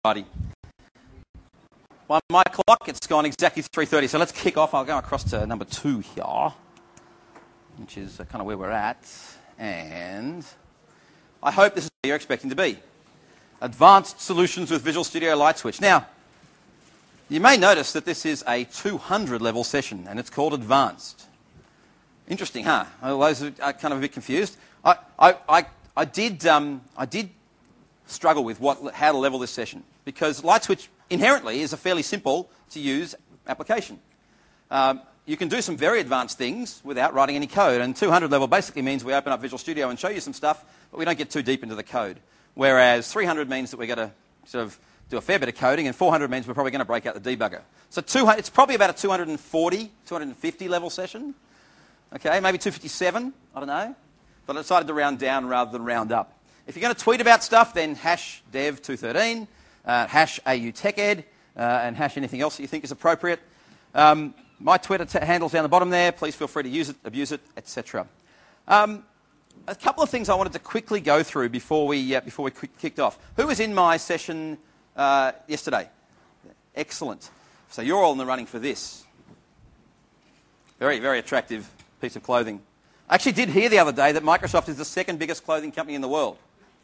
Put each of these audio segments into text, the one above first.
Righty. By my clock, it's gone exactly 3:30, so let's kick off. I'll go across to number 2 here, which is kind of where we're at, and I hope this is where you're expecting to be. Advanced Solutions with Visual Studio Light Switch. Now, you may notice that this is a 200 level session, and it's called Advanced. Interesting, huh? Those are kind of a bit confused. I did struggle with how to level this session, because Light Switch inherently is a fairly simple to use application. You can do some very advanced things without writing any code, and 200 level basically means we open up Visual Studio and show you some stuff, but we don't get too deep into the code. Whereas 300 means that we're going to sort of do a fair bit of coding, and 400 means we're probably going to break out the debugger. So it's probably about a 240, 250 level session. Okay, maybe 257, I don't know. But I decided to round down rather than round up. If you're going to tweet about stuff, then hash dev213, hash AUTechEd, and hash anything else that you think is appropriate. My Twitter handle's down the bottom there. Please feel free to use it, abuse it, etc. A couple of things I wanted to quickly go through before we kicked off. Who was in my session yesterday? Excellent. So you're all in the running for this. Very, very attractive piece of clothing. I actually did hear the other day that Microsoft is the second biggest clothing company in the world.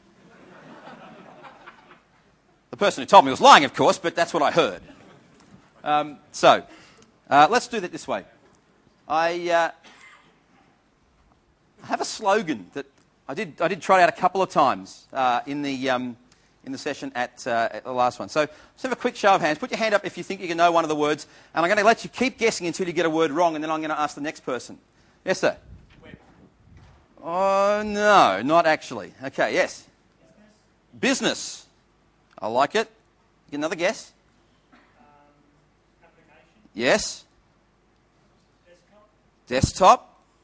The person who told me was lying, of course, but that's what I heard. Let's do that this way. I have a slogan that I did try out a couple of times in the session at the last one. So let's have a quick show of hands. Put your hand up if you think you can know one of the words, and I'm going to let you keep guessing until you get a word wrong, and then I'm going to ask the next person. Yes, sir? Web. Oh, no, not actually. Okay, yes? Business. I like it. Get another guess? Application. Yes? Desktop.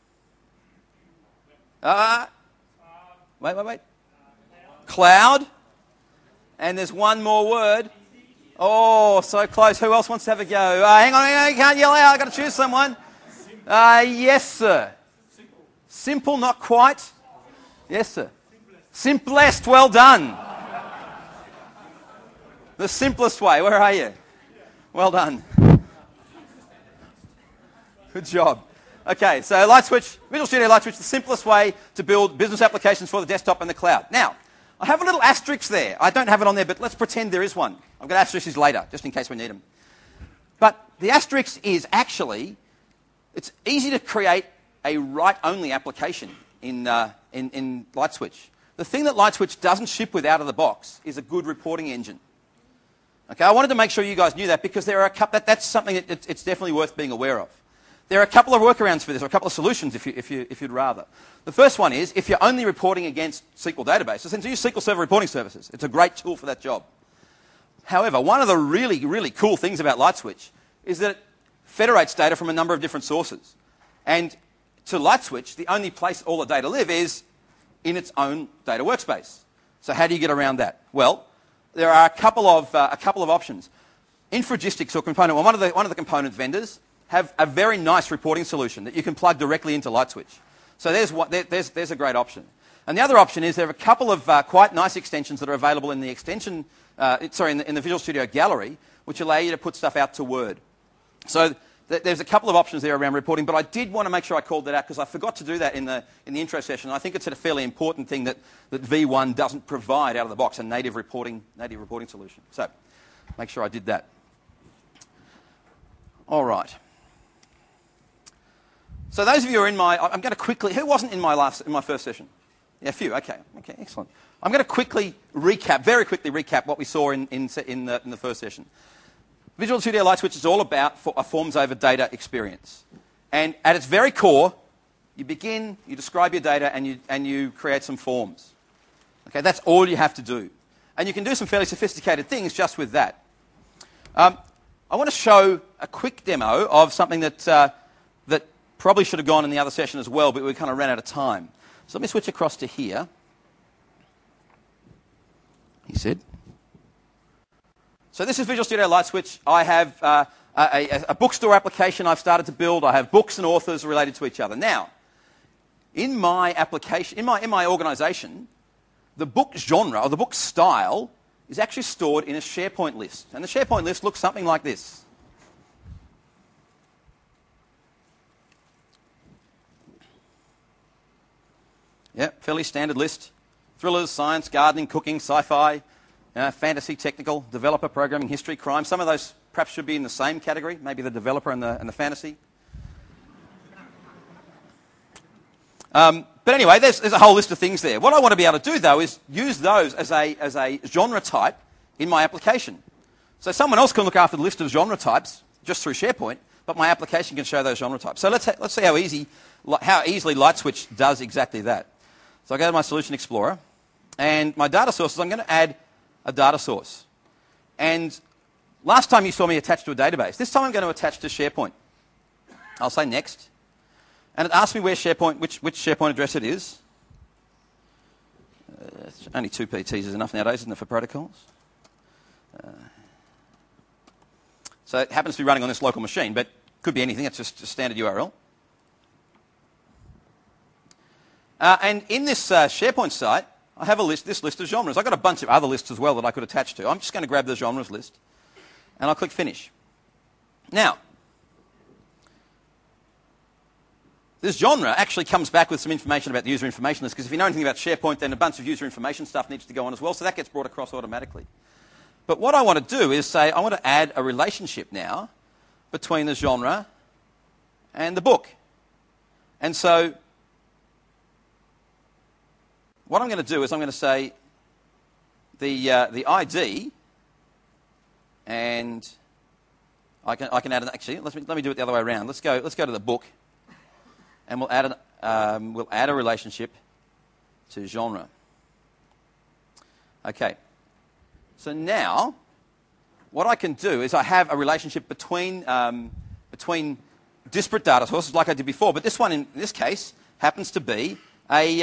Wait. Cloud. And there's one more word. Oh, so close. Who else wants to have a go? Hang on, you can't yell out. I've got to choose someone. Yes, sir. Simple, not quite. Yes, sir. Simplest. Well done. The simplest way. Where are you? Well done. Good job. Okay, so Light Switch, Visual Studio Light Switch, the simplest way to build business applications for the desktop and the cloud. Now, I have a little asterisk there. I don't have it on there, but let's pretend there is one. I'm going to asterisk these later, just in case we need them. But the asterisk is actually, it's easy to create a write-only application in Light Switch. The thing that Light Switch doesn't ship with out of the box is a good reporting engine. Okay, I wanted to make sure you guys knew that, because there are that's something that it's definitely worth being aware of. There are a couple of workarounds for this, or a couple of solutions if you'd rather. The first one is, if you're only reporting against SQL databases, then use SQL Server Reporting Services. It's a great tool for that job. However, one of the really, really cool things about Light Switch is that it federates data from a number of different sources. And to Light Switch, the only place all the data live is in its own data workspace. So how do you get around that? Well, there are a couple of options. Infragistics, or component, one of the component vendors, have a very nice reporting solution that you can plug directly into Light Switch. So there's a great option. And the other option is there are a couple of quite nice extensions that are available in the in the Visual Studio Gallery, which allow you to put stuff out to Word. So there's a couple of options there around reporting, but I did want to make sure I called that out, because I forgot to do that in the intro session. I think it's a fairly important thing that V1 doesn't provide out of the box, a native reporting solution. So make sure I did that. All right. So those of you who are I'm going to quickly, who wasn't in my first session? Yeah, a few. Okay, excellent. I'm going to very quickly recap what we saw in the first session. Visual Studio Light Switch is all about a forms over data experience. And at its very core, you describe your data, and you create some forms. Okay, that's all you have to do. And you can do some fairly sophisticated things just with that. I want to show a quick demo of something that probably should have gone in the other session as well, but we kind of ran out of time. So let me switch across to here. He said. So this is Visual Studio Light Switch. I have a bookstore application I've started to build. I have books and authors related to each other. Now, in my application, in my organization, the book genre or the book style is actually stored in a SharePoint list. And the SharePoint list looks something like this. Yeah, fairly standard list. Thrillers, science, gardening, cooking, sci-fi, fantasy, technical, developer, programming, history, crime. Some of those perhaps should be in the same category, maybe the developer and the fantasy. But anyway, there's a whole list of things there. What I want to be able to do, though, is use those as a genre type in my application. So someone else can look after the list of genre types just through SharePoint, but my application can show those genre types. So let's see how easily LightSwitch does exactly that. So I go to my Solution Explorer, and my data sources, I'm going to add a data source. And last time you saw me attach to a database. This time I'm going to attach to SharePoint. I'll say Next. And it asks me where SharePoint, which SharePoint address it is. Only 2 PTs is enough nowadays, isn't it, for protocols? So it happens to be running on this local machine, but could be anything. It's just a standard URL. And in this SharePoint site, I have this list of genres. I've got a bunch of other lists as well that I could attach to. I'm just going to grab the genres list, and I'll click Finish. Now, this genre actually comes back with some information about the user information list, because if you know anything about SharePoint, then a bunch of user information stuff needs to go on as well, so that gets brought across automatically. But what I want to do is say I want to add a relationship now between the genre and the book. And so what I'm going to do is I'm going to say the ID, and I can add an, actually let me do it the other way around. Let's go to the book, and we'll add a relationship to genre. Okay. So now what I can do is I have a relationship between disparate data sources like I did before, but this one in this case happens to be a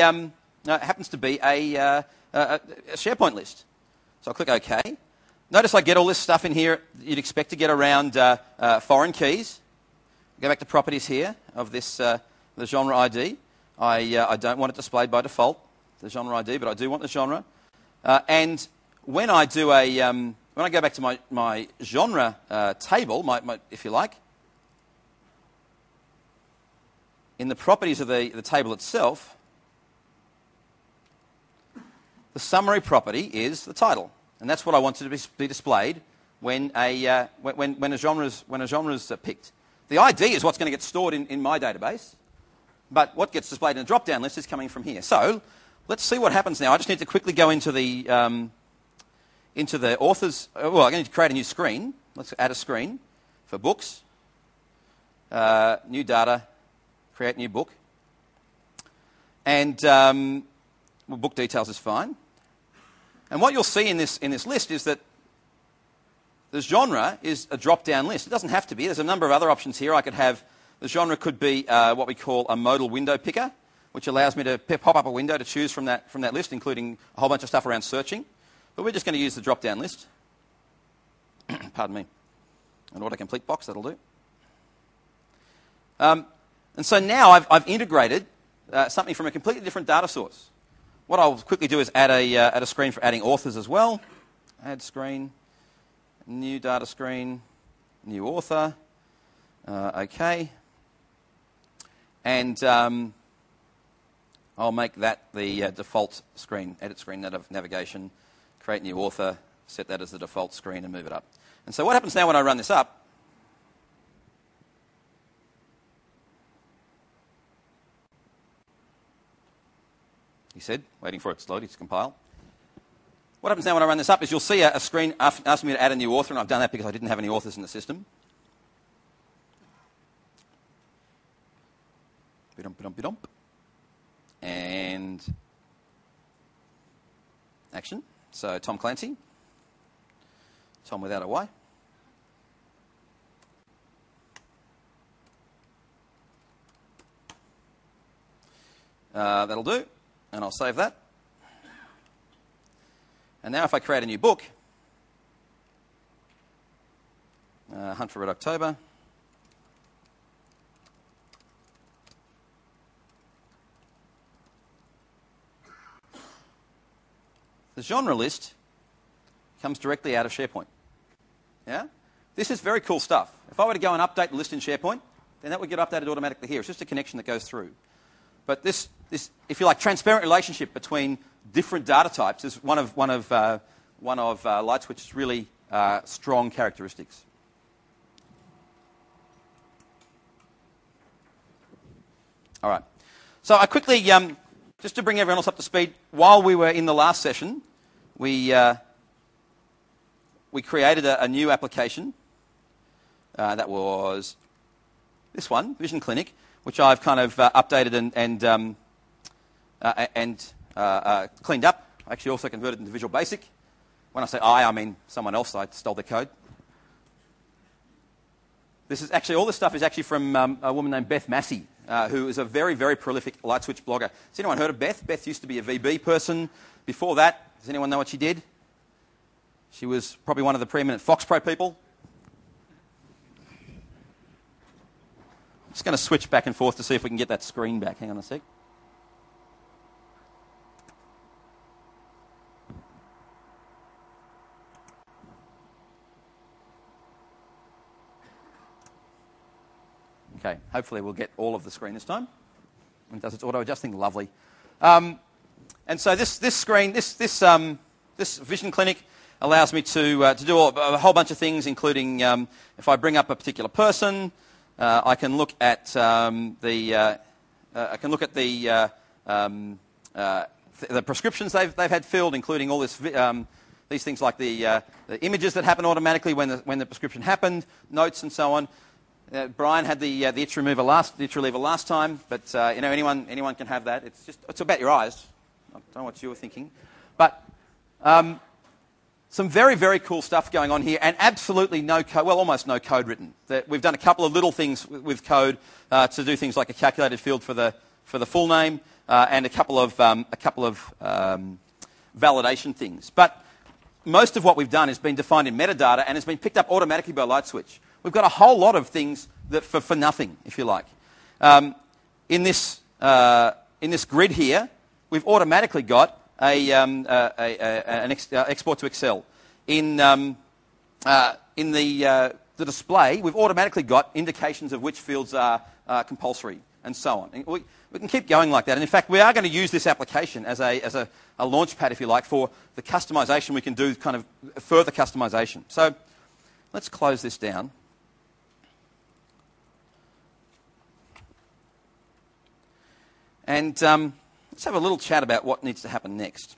SharePoint list. So I'll click OK. Notice I get all this stuff in here you'd expect to get around foreign keys. Go back to properties here of this the genre ID. I don't want it displayed by default, the genre ID, but I do want the genre. And when I do when I go back to my genre table, if you like, in the properties of the table itself, the summary property is the title, and that's what I want to be displayed when a genre is picked. The ID is what's going to get stored in my database, but what gets displayed in the drop-down list is coming from here. So let's see what happens now. I just need to quickly go into the authors. Well, I'm going to create a new screen. Let's add a screen for books. New data. Create new book. And book details is fine. And what you'll see in this list is that the genre is a drop-down list. It doesn't have to be. There's a number of other options here. I could have the genre could be what we call a modal window picker, which allows me to pop up a window to choose from that list, including a whole bunch of stuff around searching. But we're just going to use the drop-down list. Pardon me. An autocomplete box, that'll do. And so now I've integrated something from a completely different data source. What I'll quickly do is add a screen for adding authors as well. Add screen, new data screen, new author. OK. And I'll make that the default screen, edit screen navigation, create new author, set that as the default screen and move it up. And so what happens now when I run this up? He said, waiting for it to load, to compile. What happens now when I run this up is you'll see a screen asking me to add a new author, and I've done that because I didn't have any authors in the system. And action. So Tom Clancy. Tom without a Y. That'll do. And I'll save that. And now if I create a new book, Hunt for Red October, the genre list comes directly out of SharePoint. Yeah? This is very cool stuff. If I were to go and update the list in SharePoint, then that would get updated automatically here. It's just a connection that goes through. But this if you like, transparent relationship between different data types is one of LightSwitch's really strong characteristics. All right. So I quickly, just to bring everyone else up to speed, while we were in the last session, we created a new application that was this one, Vision Clinic, which I've kind of updated and cleaned up. I actually also converted into Visual Basic. When I say I mean someone else. I stole their code. This is actually, all this stuff is actually from a woman named Beth Massey, who is a very, very prolific LightSwitch blogger. Has anyone heard of Beth? Beth used to be a VB person. Before that, does anyone know what she did? She was probably one of the preeminent FoxPro people. I'm just going to switch back and forth to see if we can get that screen back. Hang on a sec. Okay, hopefully we'll get all of the screen this time. And it does its auto-adjusting, lovely. And so this screen, this Vision Clinic allows me to do a whole bunch of things, including if I bring up a particular person, I can look at the prescriptions they've had filled, including all this these things like the images that happen automatically when the prescription happened, notes and so on. Brian had the itch reliever last time, but anyone can have that. It's about your eyes. I don't know what you were thinking, but some very, very cool stuff going on here, and absolutely no code, well, almost no code written. We've done a couple of little things with code to do things like a calculated field for the full name and a couple of validation things. But most of what we've done has been defined in metadata and has been picked up automatically by LightSwitch. We've got a whole lot of things that for nothing, if you like. In this grid here, we've automatically got an export to Excel. In the display, we've automatically got indications of which fields are compulsory, and so on. And we can keep going like that. And in fact, we are going to use this application as a launch pad, if you like, for the customization. We can do kind of further customization. So let's close this down. And let's have a little chat about what needs to happen next.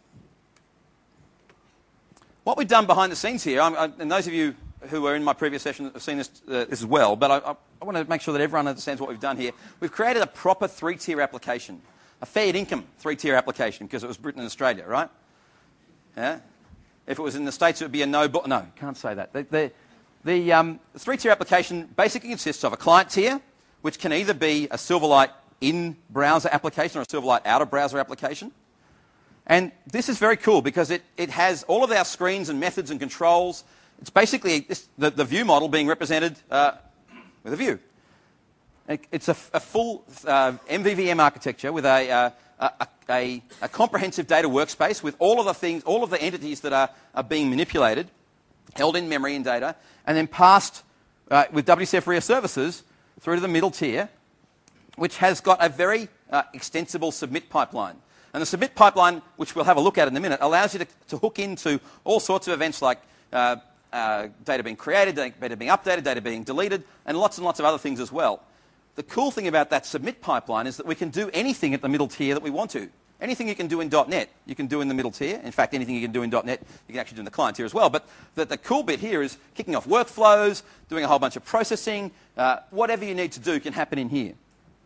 What we've done behind the scenes here, and those of you who were in my previous session have seen this as well, but I want to make sure that everyone understands what we've done here. We've created a proper three-tier application, a fair income three-tier application, because it was written in Australia, right? Yeah? If it was in the States, it would be a no, can't say that. The three-tier application basically consists of a client tier, which can either be a Silverlight in-browser application or a Silverlight out-of-browser application. And this is very cool because it has all of our screens and methods and controls. It's basically the view model being represented with a view. It's a full MVVM architecture with a comprehensive data workspace with all of the things, all of the entities that are being manipulated, held in memory and data, and then passed with WCF RIA services through to the middle tier, which has got a very extensible submit pipeline. And the submit pipeline, which we'll have a look at in a minute, allows you to hook into all sorts of events like data being created, data being updated, data being deleted, and lots of other things as well. The cool thing about that submit pipeline is that we can do anything at the middle tier that we want to. Anything you can do in .NET, you can do in the middle tier. In fact, anything you can do in .NET, you can actually do in the client tier as well. But the cool bit here is kicking off workflows, doing a whole bunch of processing. Whatever you need to do can happen in here.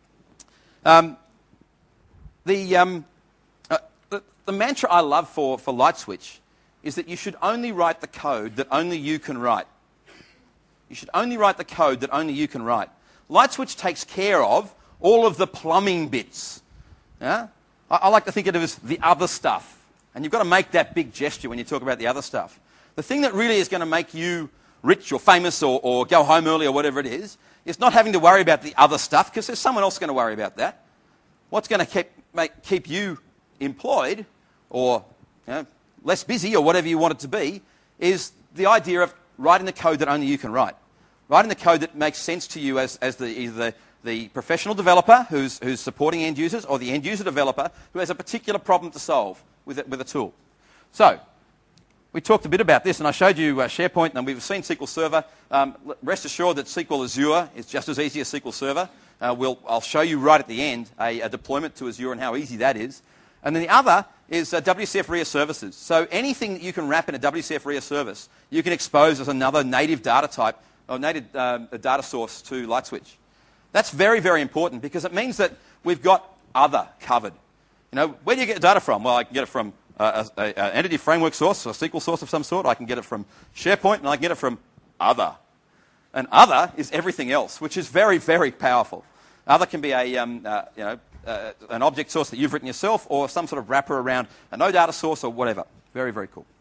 The mantra I love for LightSwitch is that you should only write the code that only you can write. You should only write the code that only you can write. LightSwitch takes care of all of the plumbing bits. Yeah? I like to think of it as the other stuff. And you've got to make that big gesture when you talk about the other stuff. The thing that really is going to make you rich or famous or go home early or whatever it is not having to worry about the other stuff, because there's someone else going to worry about that. What's going to keep you employed or less busy or whatever you want it to be is the idea of writing the code that only you can write. Writing the code that makes sense to you as either the professional developer who's supporting end users, or the end user developer who has a particular problem to solve with a tool. So, we talked a bit about this, and I showed you SharePoint, and we've seen SQL Server. Rest assured that SQL Azure is just as easy as SQL Server. I'll show you right at the end a deployment to Azure and how easy that is. And then the other is WCF RIA services. So anything that you can wrap in a WCF RIA service, you can expose as another native data type or native data source to LightSwitch. That's very, very important because it means that we've got other covered. You know, where do you get data from? Well, I can get it from an entity framework source, or a SQL source of some sort. I can get it from SharePoint, and I can get it from other. And other is everything else, which is very, very powerful. Other can be an object source that you've written yourself, or some sort of wrapper around a no data source or whatever. Very, very cool.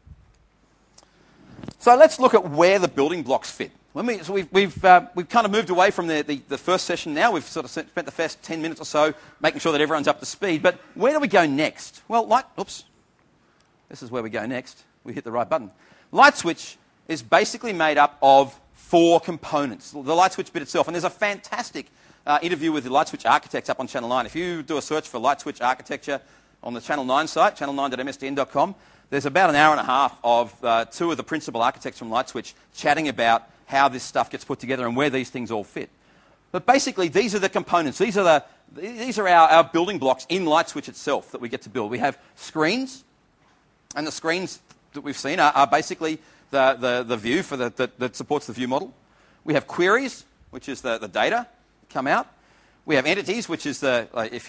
So let's look at where the building blocks fit. We've kind of moved away from the first session now. We've sort of spent the first 10 minutes or so making sure that everyone's up to speed. But where do we go next? Well, this is where we go next. We hit the right button. LightSwitch is basically made up of 4 components. The LightSwitch bit itself, and there's a fantastic interview with the LightSwitch architects up on Channel 9. If you do a search for LightSwitch architecture on the Channel 9 site, channel9.msdn.com, there's about an hour and a half of 2 of the principal architects from LightSwitch chatting about how this stuff gets put together and where these things all fit. But basically, these are the components. These are our building blocks in LightSwitch itself that we get to build. We have screens, and the screens that we've seen are basically the view that supports the view model. We have queries, which is the data come out. We have entities, which is the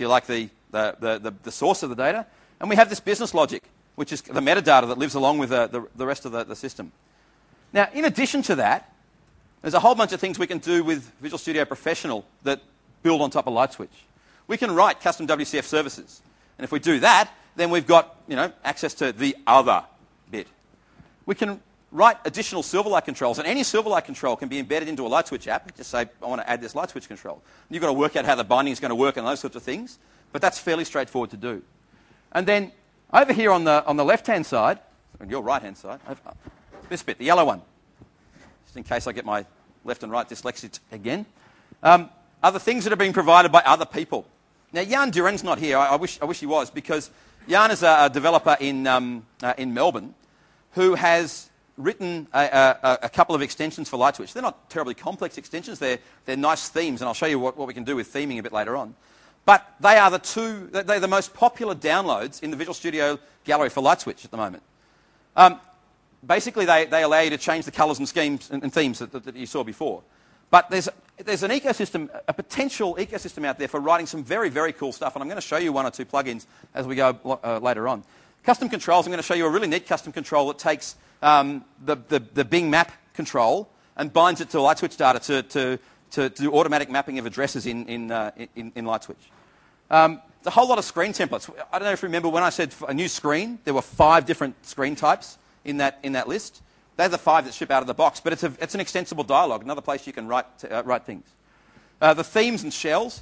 source of the data. And we have this business logic, which is the metadata that lives along with the rest of the system. Now, in addition to that, there's a whole bunch of things we can do with Visual Studio Professional that build on top of LightSwitch. We can write custom WCF services. And if we do that, then we've got access to the other bit. We can write additional Silverlight controls, and any Silverlight control can be embedded into a LightSwitch app. Just say, I want to add this LightSwitch control. You've got to work out how the binding is going to work and those sorts of things, but that's fairly straightforward to do. And then over here on the left-hand side, on your right-hand side, this bit, the yellow one, just in case I get my left and right dyslexic again, are the things that are being provided by other people. Now, Jan Duren's not here. I wish he was, because Jan is a developer in Melbourne who has written a couple of extensions for LightSwitch. They're not terribly complex extensions. They're nice themes, and I'll show you what we can do with theming a bit later on. But they're the most popular downloads in the Visual Studio gallery for LightSwitch at the moment. Basically, they allow you to change the colours and schemes and themes that you saw before. But there's an ecosystem, a potential ecosystem out there for writing some very, very cool stuff, and I'm going to show you 1 or 2 plugins as we go later on. Custom controls, I'm going to show you a really neat custom control that takes the Bing map control and binds it to LightSwitch data to do automatic mapping of addresses in LightSwitch. There's a whole lot of screen templates. I don't know if you remember when I said a new screen, there were 5 different screen types in that list. They're the 5 that ship out of the box, but it's an extensible dialog, another place you can write things. The themes and shells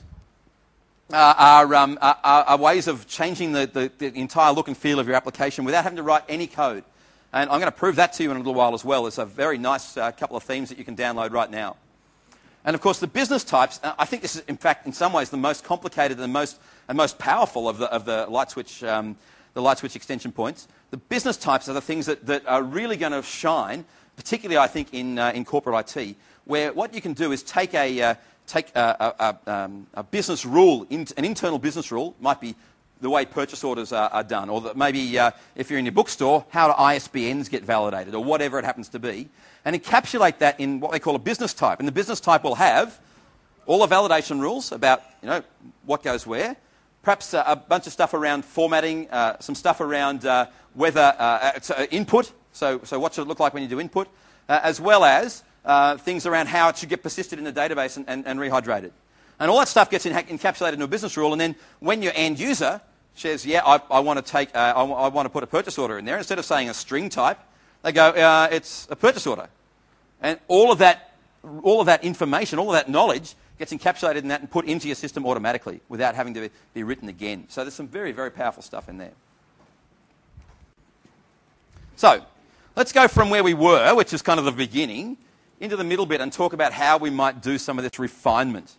are ways of changing the entire look and feel of your application without having to write any code. And I'm going to prove that to you in a little while as well. There's a very nice couple of themes that you can download right now. And of course, the business types, I think this is, in fact, in some ways, the most complicated and most powerful of the LightSwitch extension points. The business types are the things that are really going to shine, particularly, I think, in corporate IT, where what you can do is take a business rule, an internal business rule, might be the way purchase orders are done, or that maybe if you're in your bookstore, how do ISBNs get validated, or whatever it happens to be, and encapsulate that in what they call a business type. And the business type will have all the validation rules about what goes where, perhaps a bunch of stuff around formatting, some stuff around whether input, so what should it look like when you do input, as well as things around how it should get persisted in the database and rehydrated. And all that stuff gets encapsulated in a business rule, and then when your end user says, I want to put a purchase order in there, instead of saying a string type, they go, it's a purchase order. And all of that information, all of that knowledge gets encapsulated in that and put into your system automatically without having to be written again. So there's some very, very powerful stuff in there. So let's go from where we were, which is kind of the beginning, into the middle bit and talk about how we might do some of this refinement.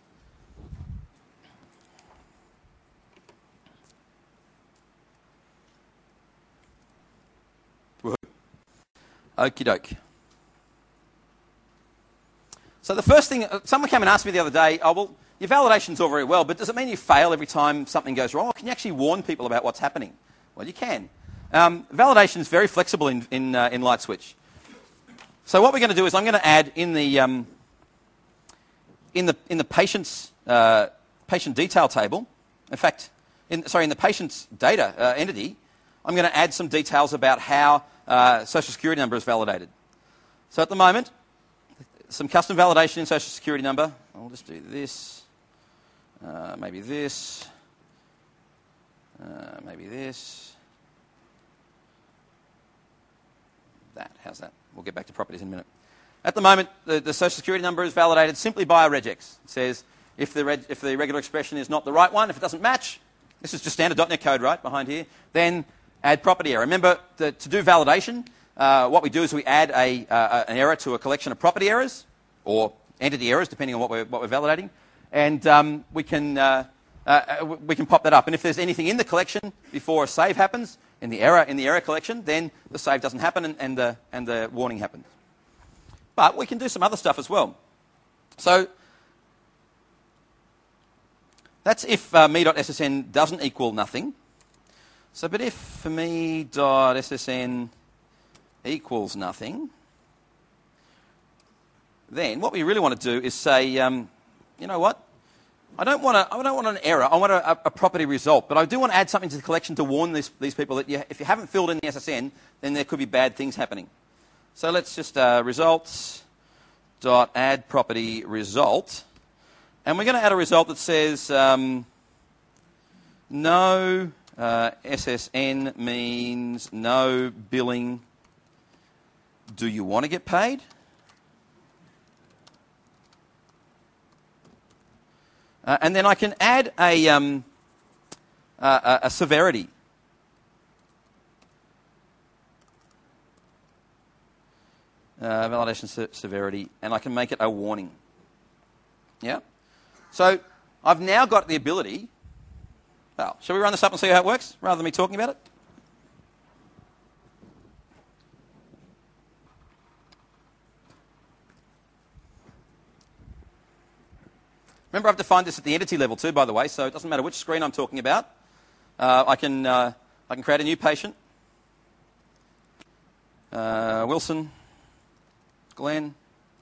Okie doke. So the first thing, someone came and asked me the other day, oh, well, your validation's all very well, but does it mean you fail every time something goes wrong? Or can you actually warn people about what's happening? Well, you can. Validation is very flexible in LightSwitch. So what we're going to do is I'm going to add in the patient's patient detail table, in fact, in the patient's data entity, I'm going to add some details about how Social Security number is validated. So at the moment, some custom validation in Social Security number. I'll just do this, maybe this, maybe this, that. How's that? We'll get back to properties in a minute. At the moment, the Social Security number is validated simply by a regex. It says if the regular expression is not the right one, if it doesn't match, this is just standard .NET code, right, behind here, then add property error. Remember, to do validation, what we do is we add an error to a collection of property errors, or entity errors, depending on what we're validating, and we can pop that up. And if there's anything in the collection before a save happens, in the error collection, then the save doesn't happen and the warning happens. But we can do some other stuff as well. So that's if me.ssn doesn't equal nothing. So, but if for me.ssn equals nothing, then what we really want to do is say, you know what? I don't want an error. I want a property result. But I do want to add something to the collection to warn these people that if you haven't filled in the SSN, then there could be bad things happening. So let's just results.add property result. And we're going to add a result that says no SSN means no billing. Do you want to get paid? And then I can add a severity. Validation severity, and I can make it a warning. Yeah? So I've now got the ability. Well, shall we run this up and see how it works, rather than me talking about it? Remember, I've defined this at the entity level too, by the way, so it doesn't matter which screen I'm talking about. I can create a new patient. Wilson, Glenn,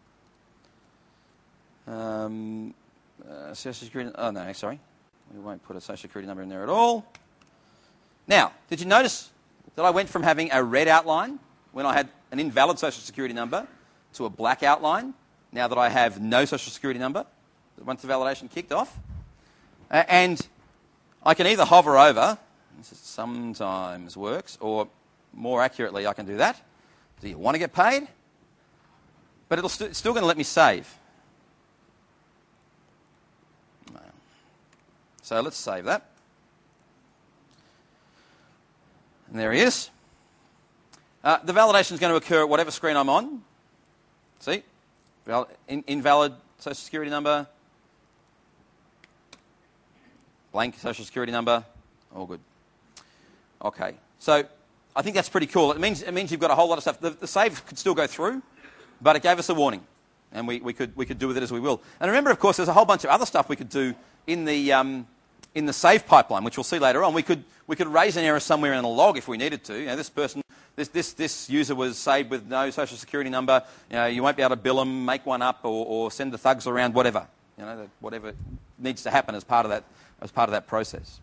Social Security. Oh no, sorry, we won't put a Social Security number in there at all. Now, did you notice that I went from having a red outline when I had an invalid Social Security number to a black outline now that I have no Social Security number? Once the validation kicked off. And I can either hover over, this sometimes works, or more accurately, I can do that. Do you want to get paid? But it's still going to let me save. So let's save that. And there he is. The validation is going to occur at whatever screen I'm on. See? Invalid Social Security number. Blank Social Security number, all good. Okay, so I think that's pretty cool. It means you've got a whole lot of stuff. The save could still go through, but it gave us a warning, and we could do with it as we will. And remember, of course, there's a whole bunch of other stuff we could do in the save pipeline, which we'll see later on. We could raise an error somewhere in a log if we needed to. You know, this user was saved with no Social Security number. You know, you won't be able to bill them, make one up, or send the thugs around, whatever. You know, whatever needs to happen as part of that. As part of that process.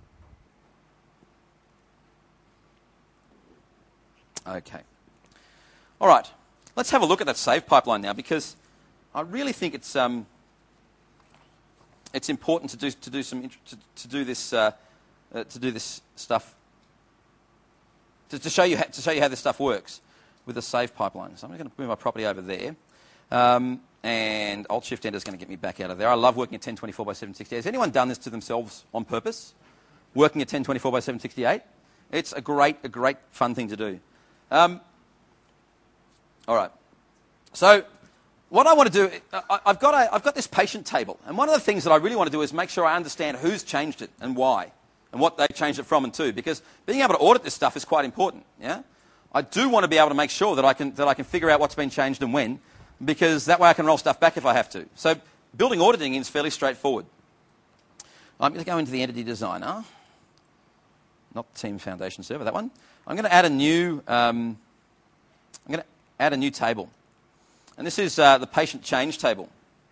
Okay. All right. Let's have a look at that save pipeline now, because I really think it's important to do this stuff to show you how this stuff works with the save pipeline. So I'm going to move my property over there. And Alt-Shift-Enter is going to get me back out of there. I love working at 1024 by 768. Has anyone done this to themselves on purpose? Working at 1024 by 768? It's a great fun thing to do. All right. So what I want to do, I've got this patient table, and one of the things that I really want to do is make sure I understand who's changed it and why, and what they changed it from and to, because being able to audit this stuff is quite important. Yeah, I do want to be able to make sure that I can figure out what's been changed and when, because that way I can roll stuff back if I have to. So building auditing is fairly straightforward. I'm going to go into the Entity Designer, not Team Foundation Server, that one. I'm going to add a new. I'm going to add a new table. And this is the patient change table.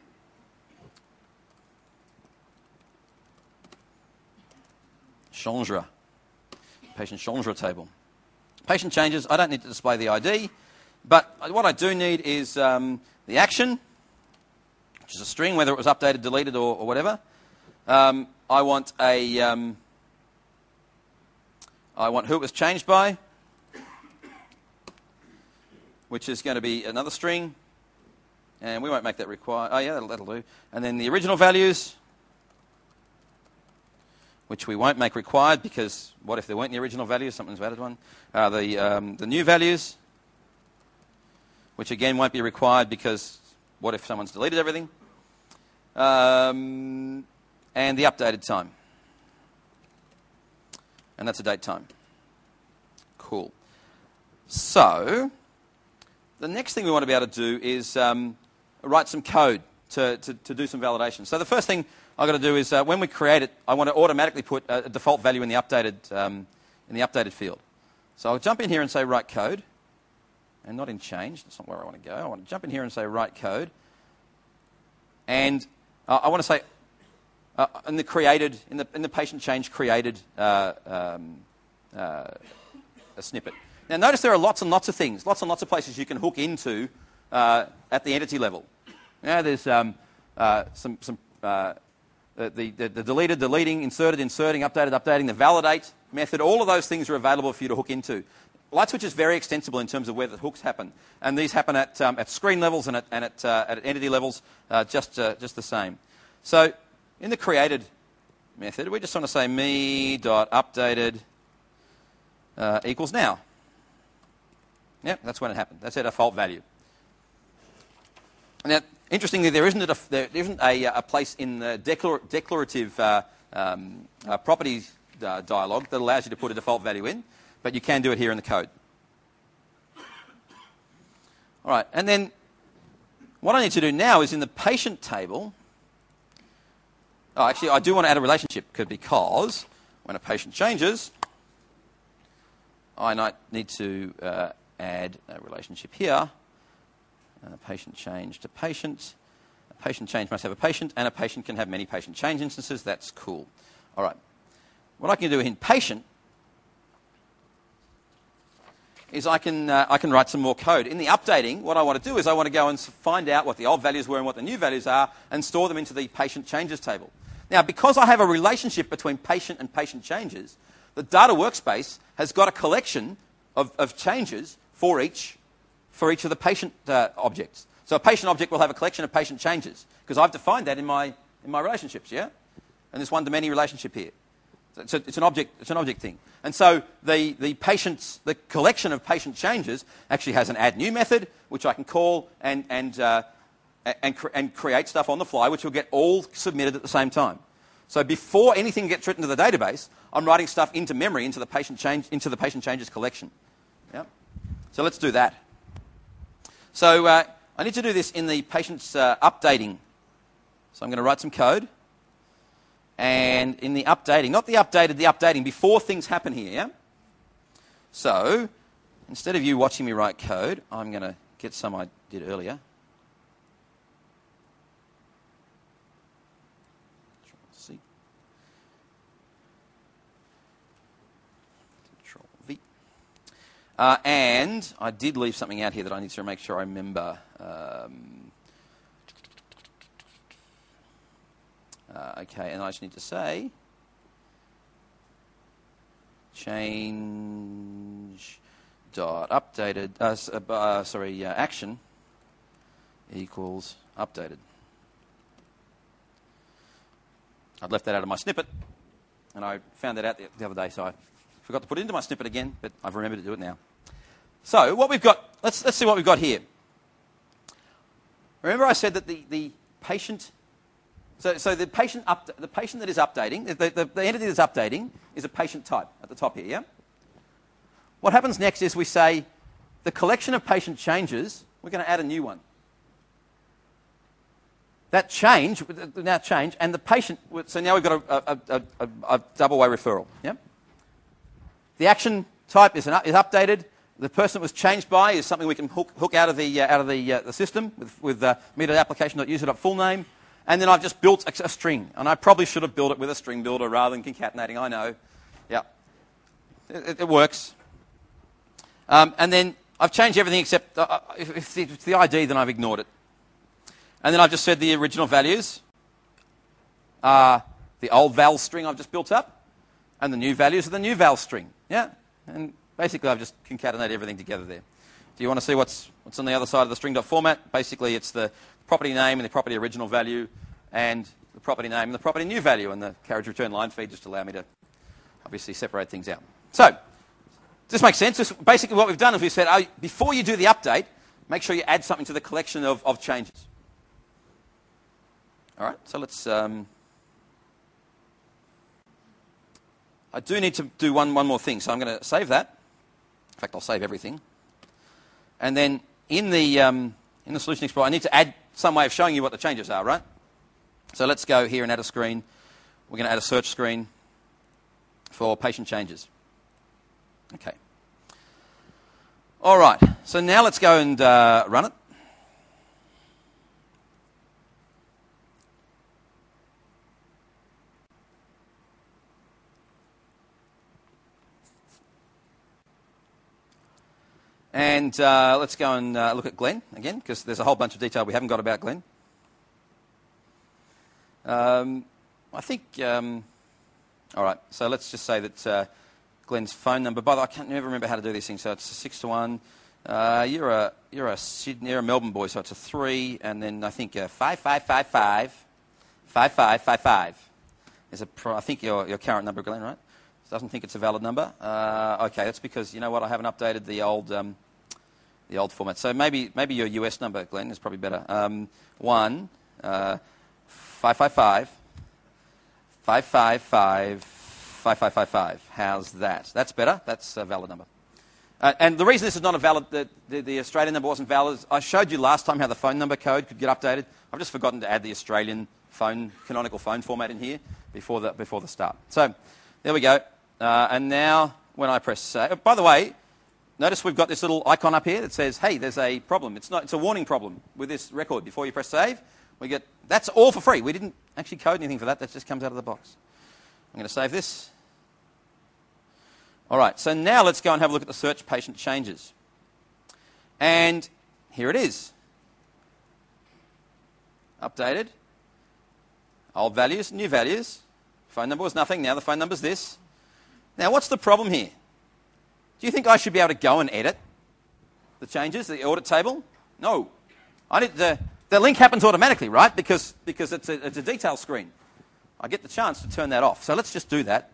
Changera. Patient changera table. Patient changes, I don't need to display the ID, but what I do need is the action, which is a string, whether it was updated, deleted, or whatever. I want I want who it was changed by, which is going to be another string. And we won't make that required. Oh, yeah, that'll do. And then the original values, which we won't make required because what if there weren't the original values? Something's added one. The new values, which again won't be required because what if someone's deleted everything? And the updated time. And that's a date time. Cool. So the next thing we want to be able to do is write some code to do some validation. So the first thing I've got to do is when we create it, I want to automatically put a default value in the updated field. So I'll jump in here and say write code, and not in change. That's not where I want to go. I want to jump in here and say write code, and I want to say in the patient change created a snippet. Now notice there are lots and lots of things, lots and lots of places you can hook into at the entity level. Now there's the deleted, deleting, inserted, inserting, updated, updating, the validate method. All of those things are available for you to hook into. LightSwitch is very extensible in terms of where the hooks happen, and these happen at screen levels and at entity levels, just the same. So in the created method, we just want to say me.updated equals now. Yep, that's when it happened. That's our default value. Now, interestingly, there isn't a place in the declarative properties dialog that allows you to put a default value in, but you can do it here in the code. All right, and then what I need to do now is in the patient table. Oh, actually, I do want to add a relationship because when a patient changes, I might need to add a relationship here. Patient change to patient. A patient change must have a patient, and a patient can have many patient change instances. That's cool. All right. What I can do in patient is I can write some more code. In the updating, what I want to do is I want to go and find out what the old values were and what the new values are and store them into the patient changes table. Now, because I have a relationship between patient and patient changes, the data workspace has got a collection of changes for each of the patient objects. So a patient object will have a collection of patient changes because I've defined that in my relationships, yeah? And this one-to-many relationship here. So it's an object thing. And so the collection of patient changes actually has an add new method, which I can call and create stuff on the fly, which will get all submitted at the same time. So before anything gets written to the database, I'm writing stuff into memory into the patient changes collection. Yeah. So let's do that. So I need to do this in the patient's updating. So I'm going to write some code. And in the updating, not the updated, the updating, before things happen here, yeah? So instead of you watching me write code, I'm going to get some I did earlier. Control-C. Control-V. And I did leave something out here that I need to make sure I remember. Okay, and I just need to say change dot updated. Action equals updated. I'd left that out of my snippet, and I found that out the other day, so I forgot to put it into my snippet again, but I've remembered to do it now. So what we've got, let's see what we've got here. Remember I said that the patient, so the patient that is updating, the entity that's updating is a patient type at the top here, yeah? What happens next is we say the collection of patient changes, we're going to add a new one. That change, and the patient, so now we've got a double-way referral, yeah? The action type is updated. The person that was changed by is something we can hook out of the system with meter.application.user.fullname. And then I've just built a string. And I probably should have built it with a string builder rather than concatenating, I know. Yeah, it works. And then I've changed everything except if it's the ID, then I've ignored it. And then I've just said the original values are the old val string I've just built up, and the new values are the new val string. Yeah, and basically I've just concatenated everything together there. Do you want to see what's on the other side of the string.format? Basically it's the property name and the property original value and the property name and the property new value, and the carriage return line feed just allow me to obviously separate things out. So, does this make sense? This, basically what we've done is we said, before you do the update, make sure you add something to the collection of changes. All right, so let's... I do need to do one more thing, so I'm going to save that. In fact, I'll save everything. And then in the Solution Explorer, I need to add some way of showing you what the changes are, right? So let's go here and add a screen. We're going to add a search screen for patient changes. Okay. All right, so now let's go and run it. And let's go and look at Glenn again, because there's a whole bunch of detail we haven't got about Glenn. I think, all right, so let's just say that Glenn's phone number, by the way, I can't never remember how to do these things, so it's a 6 to 1. You're a Melbourne boy, so it's a 3, and then I think 5555, 5555 is I think your current number, Glenn, right? Doesn't think it's a valid number. Okay, that's because, you know what, I haven't updated the old format. So maybe your US number, Glenn, is probably better. 555 555 5555. How's that? That's better. That's a valid number. And the reason this is not a valid, the Australian number wasn't valid, is I showed you last time how the phone number code could get updated. I've just forgotten to add the Australian canonical phone format in here before the start. So there we go. And now when I press save, by the way, notice we've got this little icon up here that says, hey, there's a problem. It's a warning problem with this record. Before you press save, we get, that's all for free. We didn't actually code anything for that. That just comes out of the box. I'm going to save this. All right, so now let's go and have a look at the search patient changes. And here it is. Updated. Old values, new values. Phone number was nothing. Now the phone number's this. Now, what's the problem here? Do you think I should be able to go and edit the changes, the audit table? No. I need the link happens automatically, right? Because it's a detail screen. I get the chance to turn that off. So let's just do that.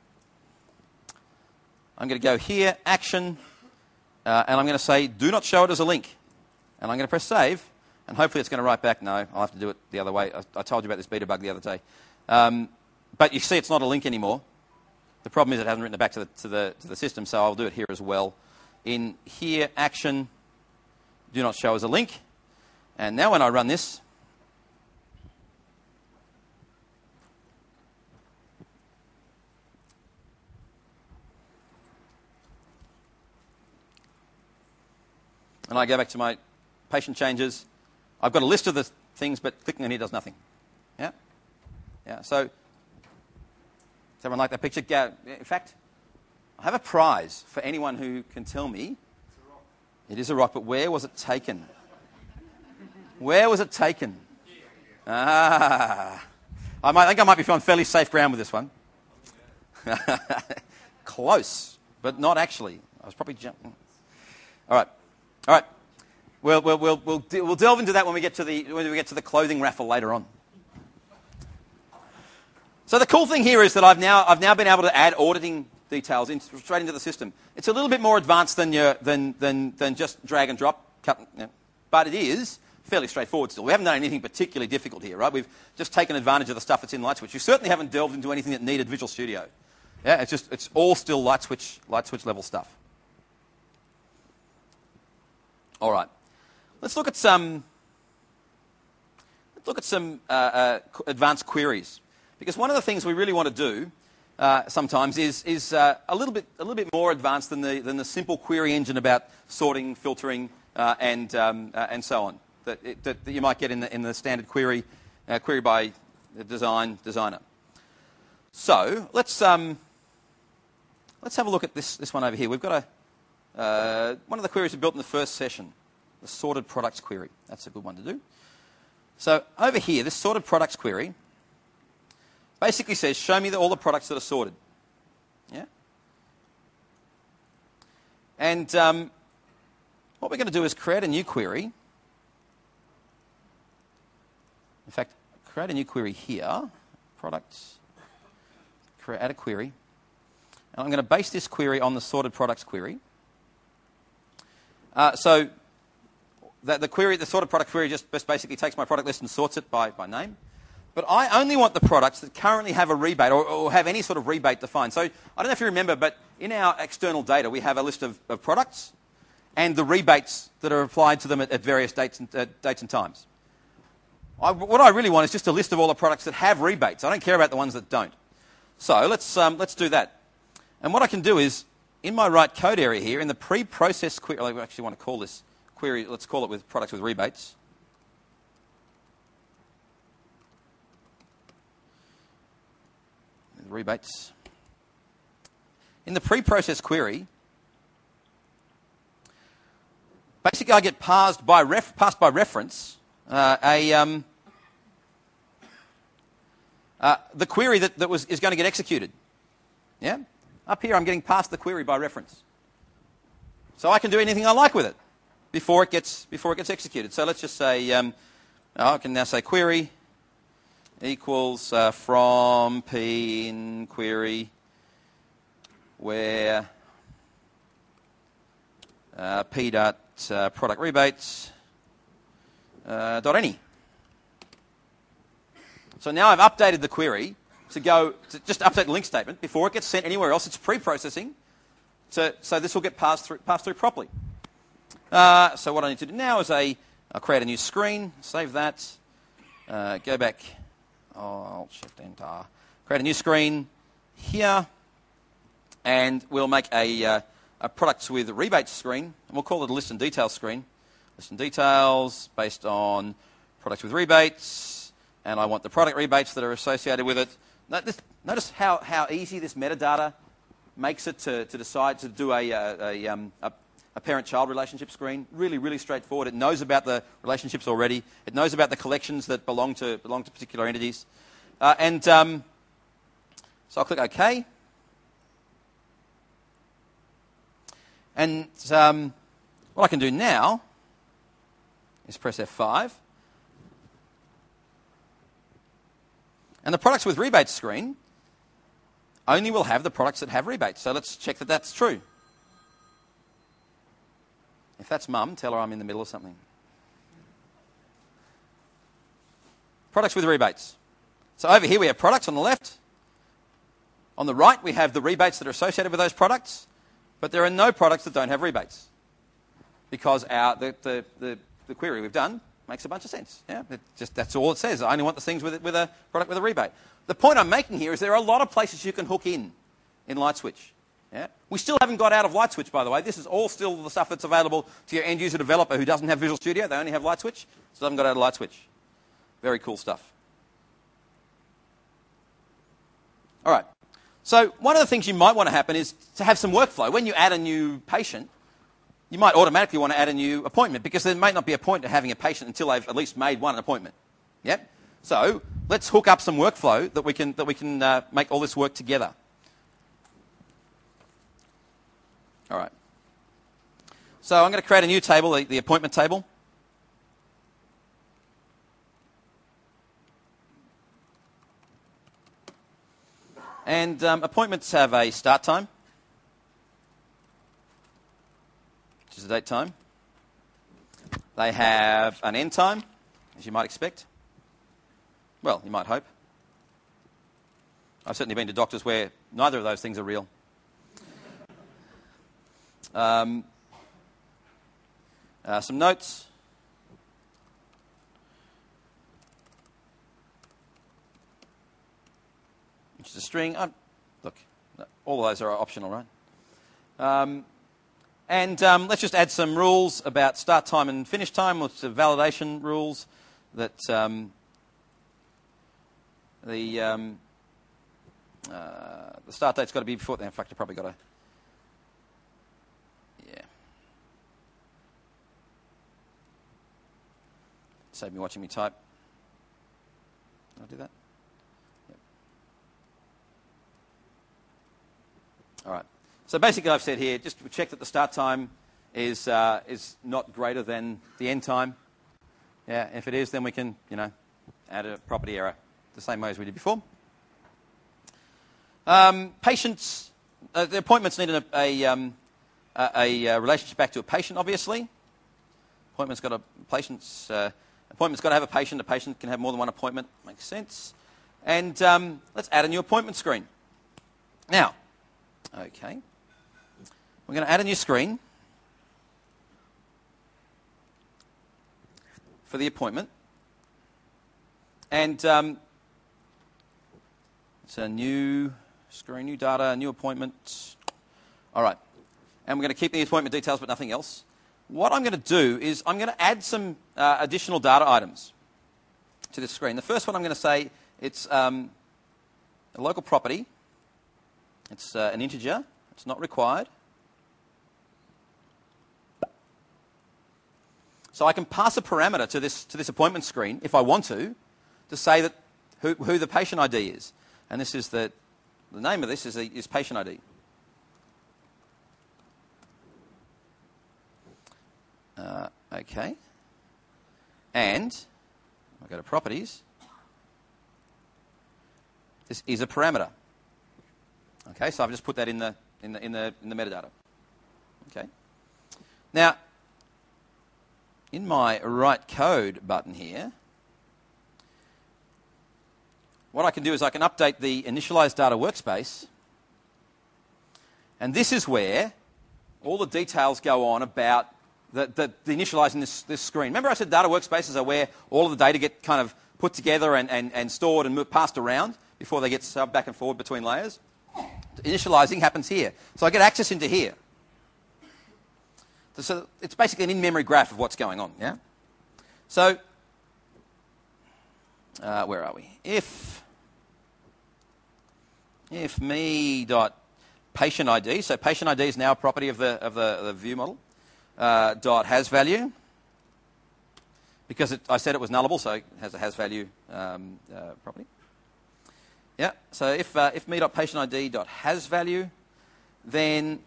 I'm going to go here, action, and I'm going to say, do not show it as a link. And I'm going to press save, and hopefully it's going to write back, no, I'll have to do it the other way. I told you about this beta bug the other day. But you see it's not a link anymore. The problem is it hasn't written it back to the system, so I'll do it here as well. In here, action, do not show as a link. And now when I run this, and I go back to my patient changes, I've got a list of the things, but clicking on here does nothing. Yeah? Yeah, so does everyone like that picture? In fact, I have a prize for anyone who can tell me. It's a rock. It is a rock, but where was it taken? Where was it taken? I think I might be on fairly safe ground with this one. Close, but not actually. I was probably jumping. All right. We'll delve into that when we get to the clothing raffle later on. So the cool thing here is that I've now been able to add auditing details straight into the system. It's a little bit more advanced than just drag and drop, but it is fairly straightforward still. We haven't done anything particularly difficult here, right? We've just taken advantage of the stuff that's in LightSwitch. You certainly haven't delved into anything that needed Visual Studio. Yeah, it's all still LightSwitch level stuff. All right, let's look at some advanced queries, because one of the things we really want to do sometimes is a little bit more advanced than the simple query engine about sorting, filtering, and so on that you might get in the standard query by designer. So let's have a look at this one over here. We've got one of the queries we built in the first session, the sorted products query. That's a good one to do. So over here, this sorted products query basically says, show me all the products that are sorted. Yeah? And what we're going to do is create a new query. In fact, create a new query here, products, add a query. And I'm going to base this query on the sorted products query. So the sorted product query just basically takes my product list and sorts it by name. But I only want the products that currently have a rebate or have any sort of rebate defined. So I don't know if you remember, but in our external data, we have a list of products and the rebates that are applied to them at various dates and times. What I really want is just a list of all the products that have rebates. I don't care about the ones that don't. So let's do that. And what I can do is, in my write code area here, in the pre-process query, I actually want to call this query, let's call it with products with rebates. Rebates. In the pre-process query, basically I get passed by reference the query that is going to get executed. Yeah? Up here I'm getting passed the query by reference. So I can do anything I like with it before it gets executed. So let's just say I can now say query equals from P in query where P dot product rebates dot any. So now I've updated the query to just update the link statement before it gets sent anywhere else. It's pre-processing, so this will get passed through properly. So what I need to do now is I'll create a new screen, save that, go back. Alt Shift Enter. Create a new screen here, and we'll make a products with rebates screen, and we'll call it a list and details screen. List and details based on products with rebates, and I want the product rebates that are associated with it. Notice how easy this metadata makes it to decide to do a parent-child relationship screen. Really, really straightforward. It knows about the relationships already. It knows about the collections that belong to particular entities. So I'll click OK. And what I can do now is press F5. And the products with rebates screen only will have the products that have rebates. So let's check that that's true. If that's mum, tell her I'm in the middle of something. Products with rebates. So over here we have products on the left. On the right we have the rebates that are associated with those products, but there are no products that don't have rebates because the query we've done makes a bunch of sense. Yeah, that's all it says. I only want the things with a product with a rebate. The point I'm making here is there are a lot of places you can hook in LightSwitch. Yeah? We still haven't got out of LightSwitch, by the way. This is all still the stuff that's available to your end-user developer who doesn't have Visual Studio. They only have LightSwitch. Still haven't got out of LightSwitch. Very cool stuff. All right. So one of the things you might want to happen is to have some workflow. When you add a new patient, you might automatically want to add a new appointment because there might not be a point to having a patient until they've at least made one appointment. Yep. So let's hook up some workflow that we can make all this work together. All right. So I'm going to create a new table, the appointment table. And appointments have a start time a date time. They have an end time, as you might expect. Well, you might hope. I've certainly been to doctors where neither of those things are real. Some notes. Which is a string. Look, all of those are optional, right? Let's just add some rules about start time and finish time, which are validation rules that the start date's got to be before. In fact, I probably got to. Yeah. Save me watching me type. Can I do that? Yep. All right. So basically, I've said here, just check that the start time is not greater than the end time. Yeah. If it is, then we can, add a property error the same way as we did before. Patients, the appointments need a relationship back to a patient, obviously. Appointment's got to have a patient. A patient can have more than one appointment. Makes sense. And let's add a new appointment screen. Now, okay, we're going to add a new screen for the appointment. And it's a new screen, new data, new appointment. All right. And we're going to keep the appointment details but nothing else. What I'm going to do is I'm going to add some additional data items to this screen. The first one I'm going to say it's a local property. It's an integer. It's not required. So I can pass a parameter to this appointment screen if I want to say that who the patient ID is. And this is the name of this is patient ID. Okay. And I go to properties. This is a parameter. Okay, so I've just put that in the metadata. Okay. Now, in my write code button here, what I can do is I can update the initialize data workspace, and this is where all the details go on about the initializing this screen. Remember I said data workspaces are where all of the data get kind of put together and stored and passed around before they get subbed back and forward between layers? Initializing happens here. So I get access into here. So it's basically an in-memory graph of what's going on, yeah? So, where are we? If me.patient ID, so patient ID is now a property of the view model, dot has value, because I said it was nullable, so it has a has value property. Yeah, so if me.patientid.has value, then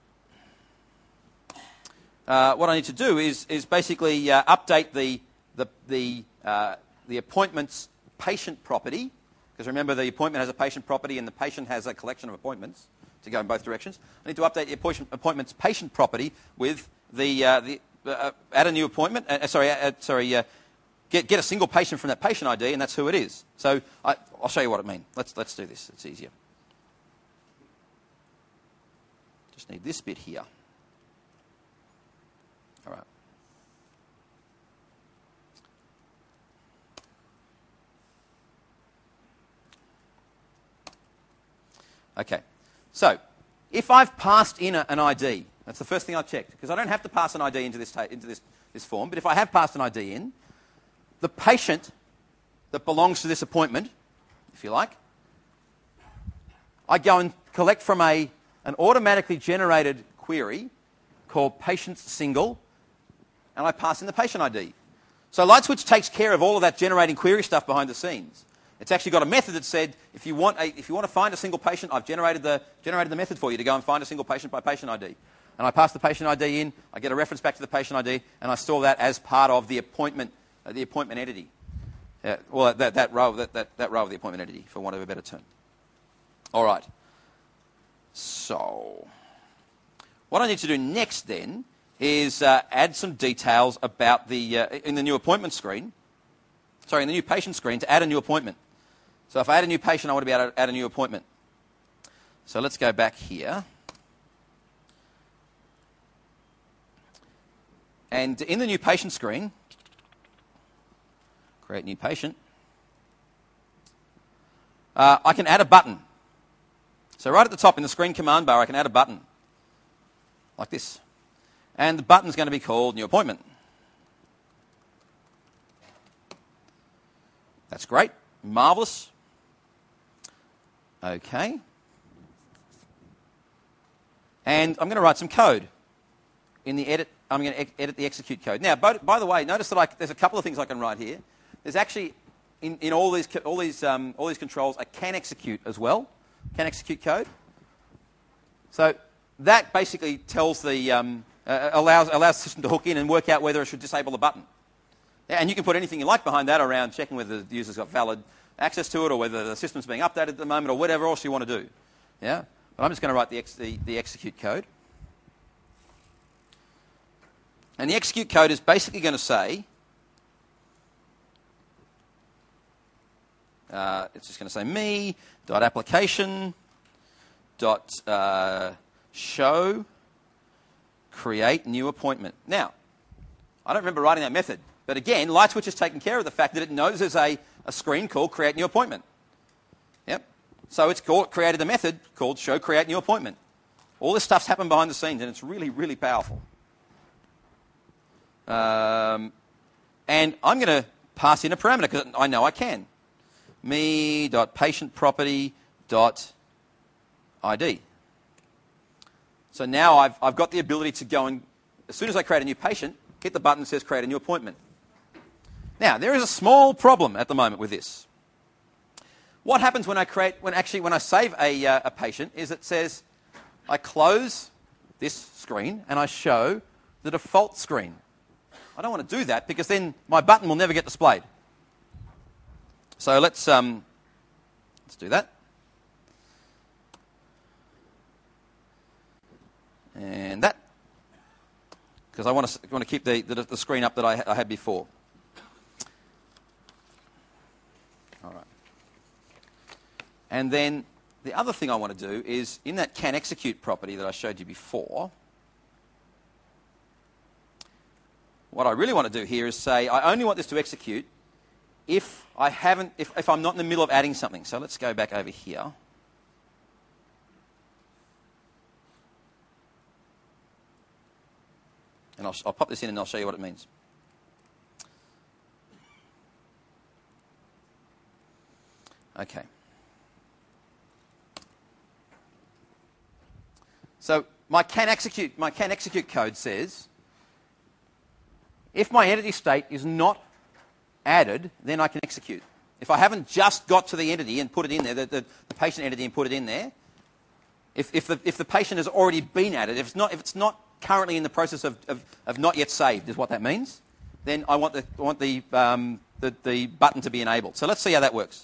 what I need to do is basically update the appointment's patient property, because remember the appointment has a patient property and the patient has a collection of appointments to go in both directions. I need to update the appointment's patient property with add a new appointment. Get a single patient from that patient ID, and that's who it is. So I'll show you what it means. Let's do this. It's easier. Just need this bit here. All right. Okay. So if I've passed in an ID, that's the first thing I've checked, because I don't have to pass an ID into this form. But if I have passed an ID in, the patient that belongs to this appointment, if you like, I go and collect from an automatically generated query called patient's single, and I pass in the patient ID. So LightSwitch takes care of all of that generating query stuff behind the scenes. It's actually got a method that said if you want to find a single patient, I've generated the method for you to go and find a single patient by patient ID. And I pass the patient ID in, I get a reference back to the patient ID, and I store that as part of the appointment entity. Well, that row of the appointment entity, for want of a better term. All right. So what I need to do next then is add some details about in the new appointment screen, in the new patient screen, to add a new appointment. So if I add a new patient, I want to be able to add a new appointment. So let's go back here. And in the new patient screen, create new patient, I can add a button. So right at the top in the screen command bar, I can add a button like this. And the button's going to be called New Appointment. That's great. Marvelous. Okay. And I'm going to write some code in the edit. I'm going to edit the execute code. Now, by the way, notice that there's a couple of things I can write here. There's actually, in all these controls, a can execute as well. Can execute code. So that basically tells allows the system to hook in and work out whether it should disable the button. Yeah, and you can put anything you like behind that around checking whether the user's got valid access to it or whether the system's being updated at the moment or whatever else you want to do. Yeah? But I'm just going to write the execute code. And the execute code is basically going to say, it's just going to say me.application.show create new appointment. Now, I don't remember writing that method, but again, LightSwitch has taken care of the fact that it knows there's a screen called create new appointment. Yep. So it's created a method called show create new appointment. All this stuff's happened behind the scenes, and it's really, really powerful. And I'm going to pass in a parameter because I know I can. me.patientproperty.id. So now I've got the ability to go and, as soon as I create a new patient, hit the button that says create a new appointment. Now, there is a small problem at the moment with this. What happens when I save a patient is it says I close this screen and I show the default screen. I don't want to do that because then my button will never get displayed. So let's do that. And that, because I want to keep the screen up that I had before. All right. And then the other thing I want to do is in that can execute property that I showed you before, what I really want to do here is say I only want this to execute if I'm not in the middle of adding something. So let's go back over here. And I'll pop this in and I'll show you what it means. Okay. So my can execute code says if my entity state is not added, then I can execute. If I haven't just got to the entity and put it in there, the patient entity and put it in there, if the patient has already been added, if it's not currently in the process of not yet saved, is what that means, then I want the button to be enabled. So let's see how that works.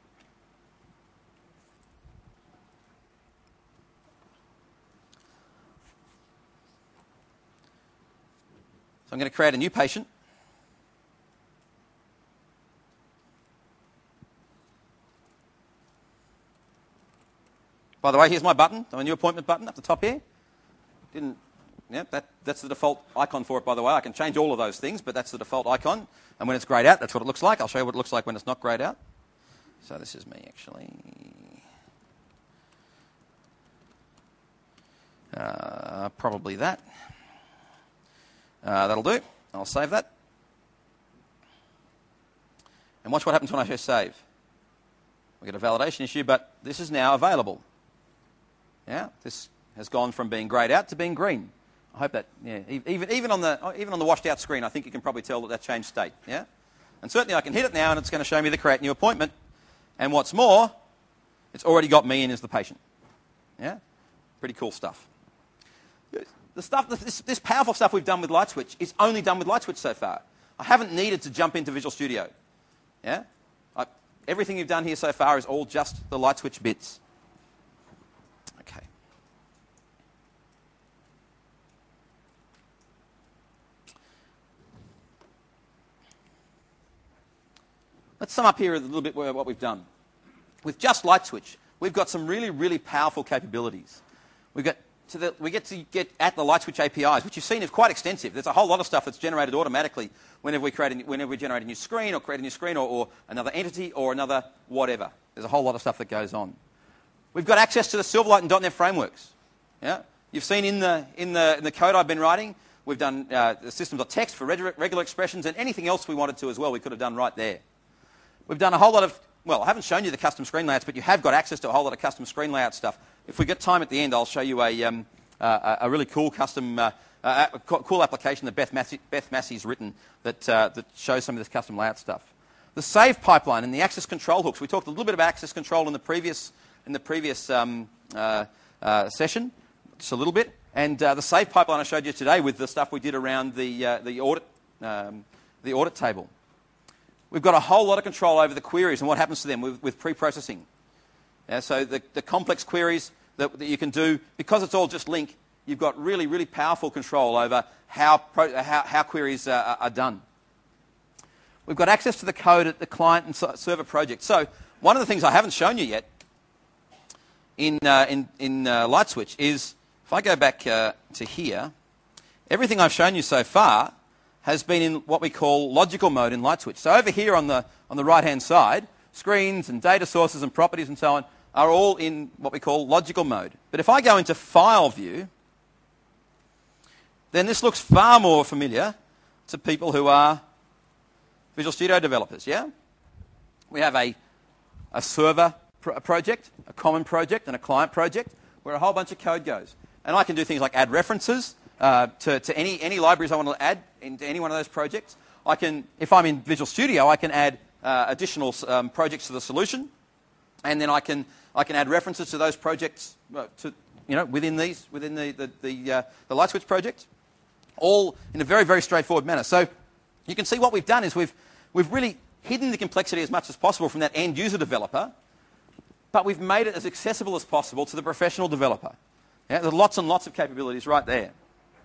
So I'm going to create a new patient. By the way, here's my button, my new appointment button up the top here. That's the default icon for it, by the way. I can change all of those things, but that's the default icon. And when it's grayed out, that's what it looks like. I'll show you what it looks like when it's not grayed out. So this is me, actually. Probably that. That'll do. I'll save that. And watch what happens when I press save. We get a validation issue, but this is now available. Yeah, this has gone from being grayed out to being green. I hope that, even on the washed out screen, I think you can probably tell that changed state. Yeah, and certainly I can hit it now, and it's going to show me the create new appointment. And what's more, it's already got me in as the patient. Yeah, pretty cool stuff. This powerful stuff we've done with LightSwitch is only done with LightSwitch so far. I haven't needed to jump into Visual Studio. Yeah, everything you've done here so far is all just the LightSwitch bits. Okay. let's sum up here a little bit what we've done. With just LightSwitch, we've got some really, really powerful capabilities. We get to get at the LightSwitch APIs, which you've seen is quite extensive. There's a whole lot of stuff that's generated automatically whenever we generate a new screen or create a new screen or another entity or another whatever. There's a whole lot of stuff that goes on. We've got access to the Silverlight and .NET frameworks. Yeah? You've seen in the code I've been writing, we've done the systems.txt for regular expressions and anything else we wanted to as well we could have done right there. We've done a whole lot of, well, I haven't shown you the custom screen layouts, but you have got access to a whole lot of custom screen layout stuff. If we get time at the end, I'll show you a really cool custom, cool application that Beth Massey's written that shows some of this custom layout stuff. The save pipeline and the access control hooks. We talked a little bit about access control in the previous session, just a little bit. And the save pipeline I showed you today with the stuff we did around the audit table. We've got a whole lot of control over the queries and what happens to them with pre-processing. So the complex queries that you can do, because it's all just LINQ, you've got really, really powerful control over how queries are done. We've got access to the code at the client and server project. So one of the things I haven't shown you yet in LightSwitch is, if I go back to here, everything I've shown you so far has been in what we call logical mode in LightSwitch. So over here on the right-hand side, screens and data sources and properties and so on are all in what we call logical mode. But if I go into File View, then this looks far more familiar to people who are Visual Studio developers, yeah? We have a server project, a common project, and a client project where a whole bunch of code goes. And I can do things like add references to any libraries I want to add into any one of those projects. I can, if I'm in Visual Studio, I can add additional projects to the solution, and then I can add references to those projects within the LightSwitch project, all in a very, very straightforward manner. So you can see what we've done is we've really hidden the complexity as much as possible from that end user developer, but we've made it as accessible as possible to the professional developer. Yeah, there's lots and lots of capabilities right there.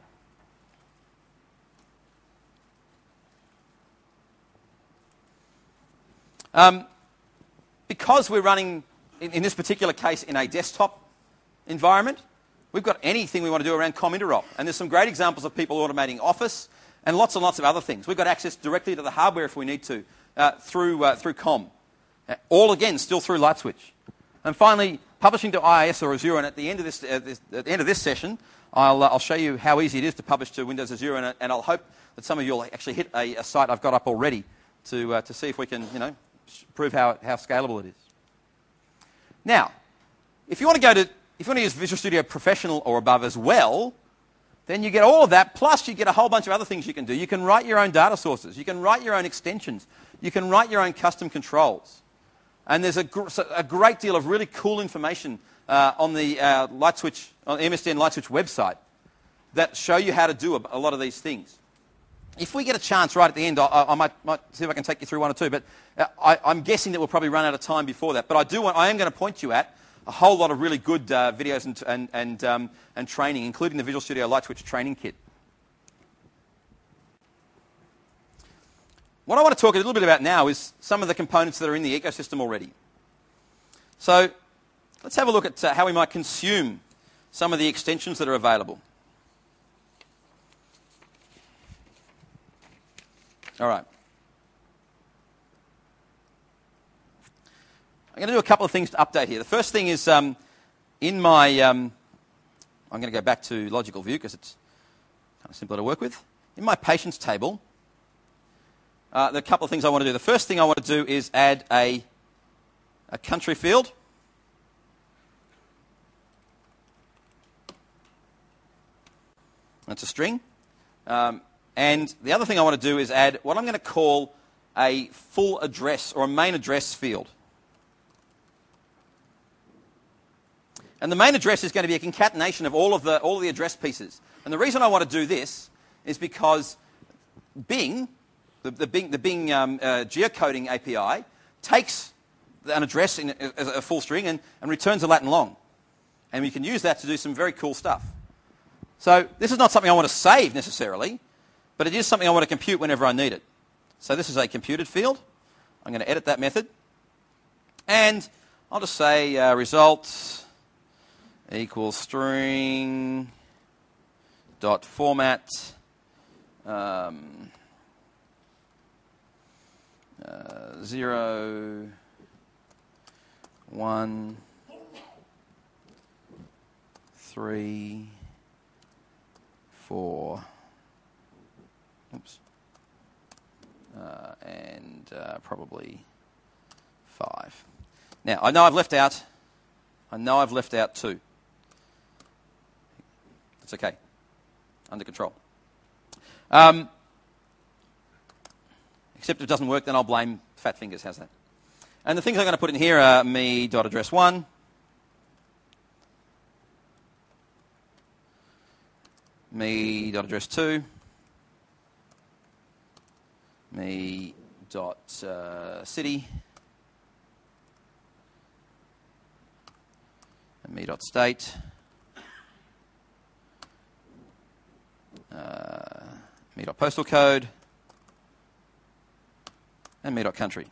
Because we're running, in this particular case, in a desktop environment, we've got anything we want to do around COM interop. And there's some great examples of people automating Office and lots of other things. We've got access directly to the hardware if we need to through COM. All, again, still through LightSwitch. And finally, publishing to IIS or Azure. And at the end of this session, I'll show you how easy it is to publish to Windows Azure. And I'll hope that some of you will actually hit a site I've got up already to see if we can, prove how scalable it is. Now, if you want to use Visual Studio Professional or above as well, then you get all of that, plus you get a whole bunch of other things you can do. You can write your own data sources. You can write your own extensions. You can write your own custom controls. And there's a great deal of really cool information on the LightSwitch, on the MSDN LightSwitch website that show you how to do a lot of these things. If we get a chance right at the end, I might see if I can take you through one or two, but I'm guessing that we'll probably run out of time before that. But I am going to point you at a whole lot of really good videos and training, including the Visual Studio LightSwitch training kit. What I want to talk a little bit about now is some of the components that are in the ecosystem already. So let's have a look at how we might consume some of the extensions that are available. All right. I'm going to do a couple of things to update here. The first thing is in my... I'm going to go back to Logical View because it's kind of simpler to work with. In my patients table, there are a couple of things I want to do. The first thing I want to do is add a country field. That's a string. And the other thing I want to do is add what I'm going to call a full address or a main address field. And the main address is going to be a concatenation of all of the address pieces. And the reason I want to do this is because Bing, the Bing geocoding API, takes an address as a full string and returns a Latin long. And we can use that to do some very cool stuff. So this is not something I want to save necessarily, but it is something I want to compute whenever I need it. So this is a computed field. I'm going to edit that method. And I'll just say result equals string dot format 0, 1, 3, 4, oops, and probably 5. Now, I know I've left out 2. It's okay. Under control. Except if it doesn't work, then I'll blame fat fingers. How's that? And the things I'm going to put in here are me.address1, me.address2, me.city, and me.state, me.postal code, and me.country.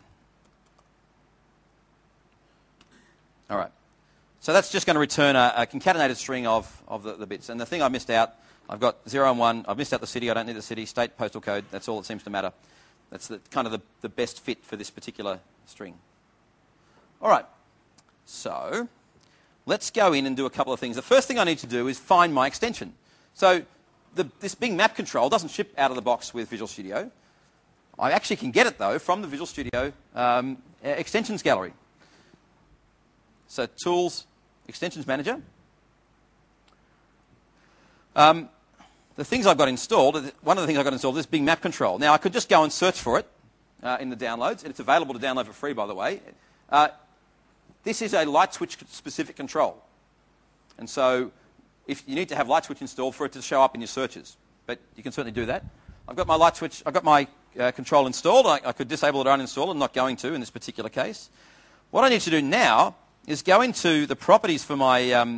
All right. So that's just going to return a concatenated string of the bits. And the thing I missed out, I've got 0 and 1. I've missed out the city. I don't need the city. State, postal code. That's all that seems to matter. That's kind of the best fit for this particular string. All right. So let's go in and do a couple of things. The first thing I need to do is find my extension. So this Bing map control doesn't ship out of the box with Visual Studio. I actually can get it, though, from the Visual Studio extensions gallery. So Tools, Extensions Manager. The things I've got installed, one of the things I've got installed is Bing Map Control. Now, I could just go and search for it in the downloads, and it's available to download for free, by the way. This is a light switch specific control. And so if you need to have light switch installed for it to show up in your searches. But you can certainly do that. I've got my light switch, I've got my control installed. I could disable it or uninstall it. I'm not going to in this particular case. What I need to do now is go into the properties for my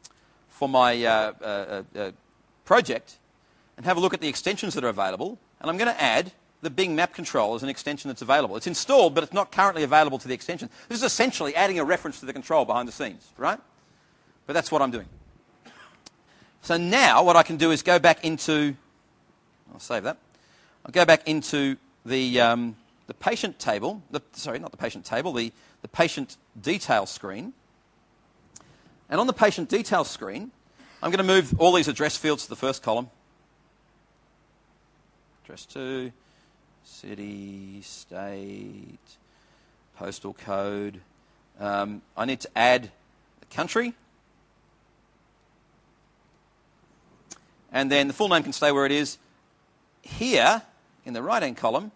project and have a look at the extensions that are available. And I'm going to add the Bing Map Control as an extension that's available. It's installed, but it's not currently available to the extension. This is essentially adding a reference to the control behind the scenes, right? But that's what I'm doing. So now what I can do is go back into, I'll save that. I'll go back into the patient table, the patient detail screen. And on the patient detail screen, I'm going to move all these address fields to the first column. Address 2, city, state, postal code. I need to add the country. And then the full name can stay where it is. Here, in the right-hand column,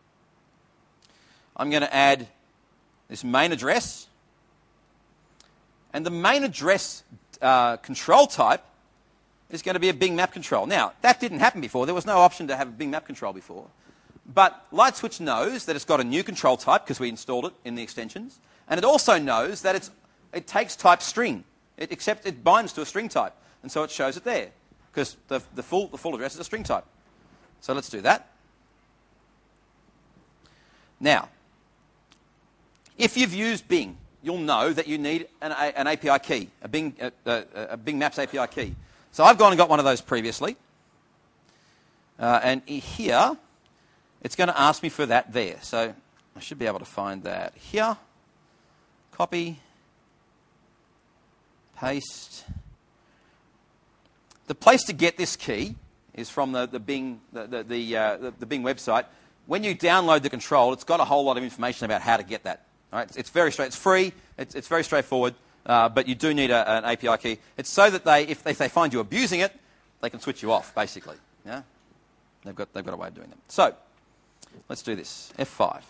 I'm going to add this main address. And the main address control type is going to be a Bing Map Control. Now, that didn't happen before. There was no option to have a Bing Map Control before. But LightSwitch knows that it's got a new control type because we installed it in the extensions. And it also knows that it takes type string, except it binds to a string type. And so it shows it there because the full address is a string type. So let's do that. Now, if you've used Bing, you'll know that you need an API key, a Bing Maps API key. So I've gone and got one of those previously. And here, it's going to ask me for that there. So I should be able to find that here. Copy. Paste. The place to get this key is from the Bing website. When you download the control, it's got a whole lot of information about how to get that. All right? It's very straight. It's free. It's very straightforward. But you do need an API key. It's so that if they find you abusing it, they can switch you off, basically. Yeah? They've got a way of doing that. So let's do this. F5.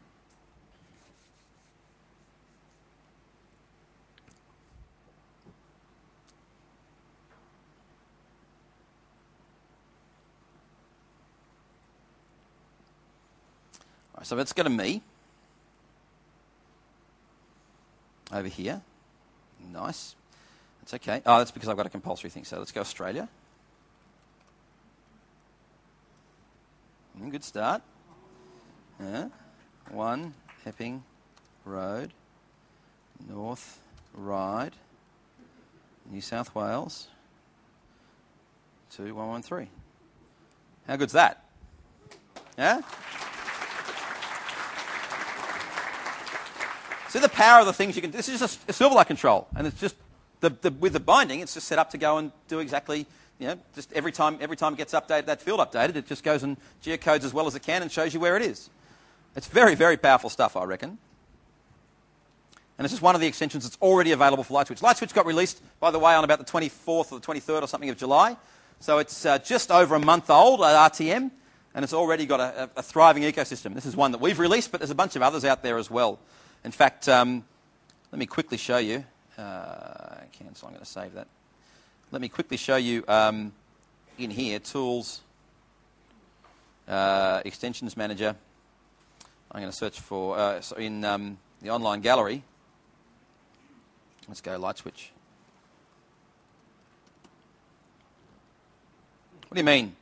All right, so let's go to me. Over here. Nice. That's okay. Oh, that's because I've got a compulsory thing. So let's go Australia. Good start. 1, Epping Road, North Ryde, New South Wales, 21113. How good's that? Yeah? See the power of the things you can do. This is just a Silverlight control, and it's just, with the binding, it's just set up to go and do exactly, just every time it gets updated, that field updated, it just goes and geocodes as well as it can and shows you where it is. It's very, very powerful stuff, I reckon. And it's just one of the extensions that's already available for LightSwitch. LightSwitch got released, by the way, on about the 24th or the 23rd or something of July. So it's just over a month old at RTM, and it's already got a thriving ecosystem. This is one that we've released, but there's a bunch of others out there as well. In fact, let me quickly show you. Cancel, I'm going to save that. Let me quickly show you in here, Tools, Extensions Manager. I'm going to search for, in the online gallery. Let's go LightSwitch. What do you mean?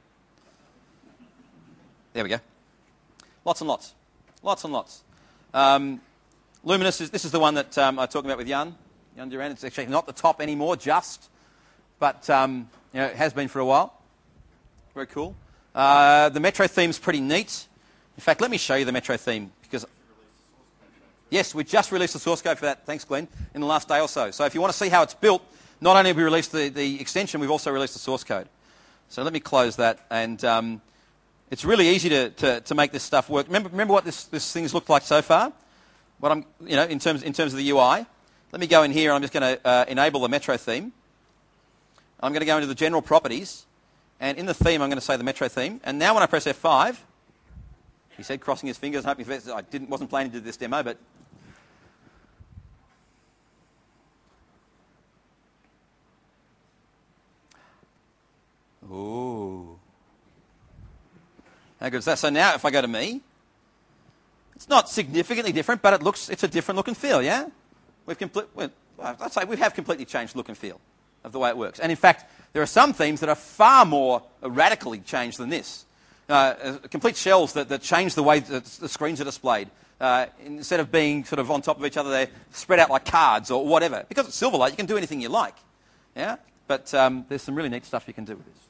There we go. Lots and lots. Lots and lots. Luminous, this is the one that I was talking about with Jan Duran. It's actually not the top anymore, but it has been for a while. Very cool. The Metro theme's pretty neat. In fact, let me show you the Metro theme, because yes, we just released the source code for that, thanks Glenn, in the last day or so. So if you want to see how it's built, not only have we released the extension, we've also released the source code. So let me close that, and it's really easy to make this stuff work. Remember what this thing's looked like so far? What I'm, in terms of the UI. Let me go in here, and I'm just going to enable the Metro theme. I'm going to go into the general properties, and in the theme, I'm going to say the Metro theme. And now when I press F5, he said, crossing his fingers, hoping I wasn't planning to do this demo, but ooh, how good is that? So now, if I go to me, it's not significantly different, but it's a different look and feel. Yeah, I'd say we have completely changed look and feel of the way it works. And in fact, there are some themes that are far more radically changed than this. Complete shells that change the way that the screens are displayed. Instead of being sort of on top of each other, they're spread out like cards or whatever. Because it's Silverlight, you can do anything you like. Yeah, but there's some really neat stuff you can do with this.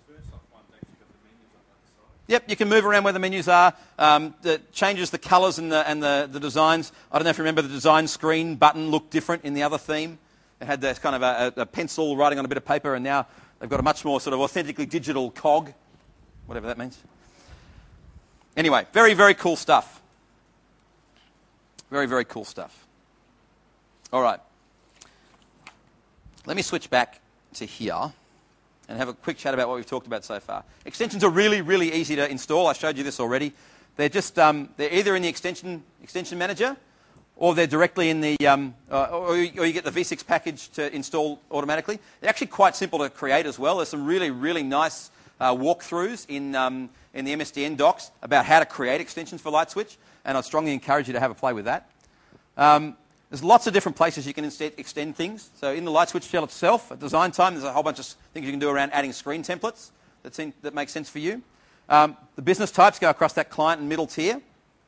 Yep, you can move around where the menus are. That changes the colours and the designs. I don't know if you remember the design screen button looked different in the other theme. It had this kind of a pencil writing on a bit of paper, and now they've got a much more sort of authentically digital cog, whatever that means. Anyway, very, very cool stuff. Very, very cool stuff. All right. Let me switch back to here and have a quick chat about what we've talked about so far. Extensions are really, really easy to install. I showed you this already. They're just they're either in the extension manager, or they're directly in the or you get the V6 package to install automatically. They're actually quite simple to create as well. There's some really, really nice walkthroughs in the MSDN docs about how to create extensions for LightSwitch, and I'd strongly encourage you to have a play with that. There's lots of different places you can extend things. So in the LightSwitch shell itself, at design time, there's a whole bunch of things you can do around adding screen templates that make sense for you. The business types go across that client and middle tier.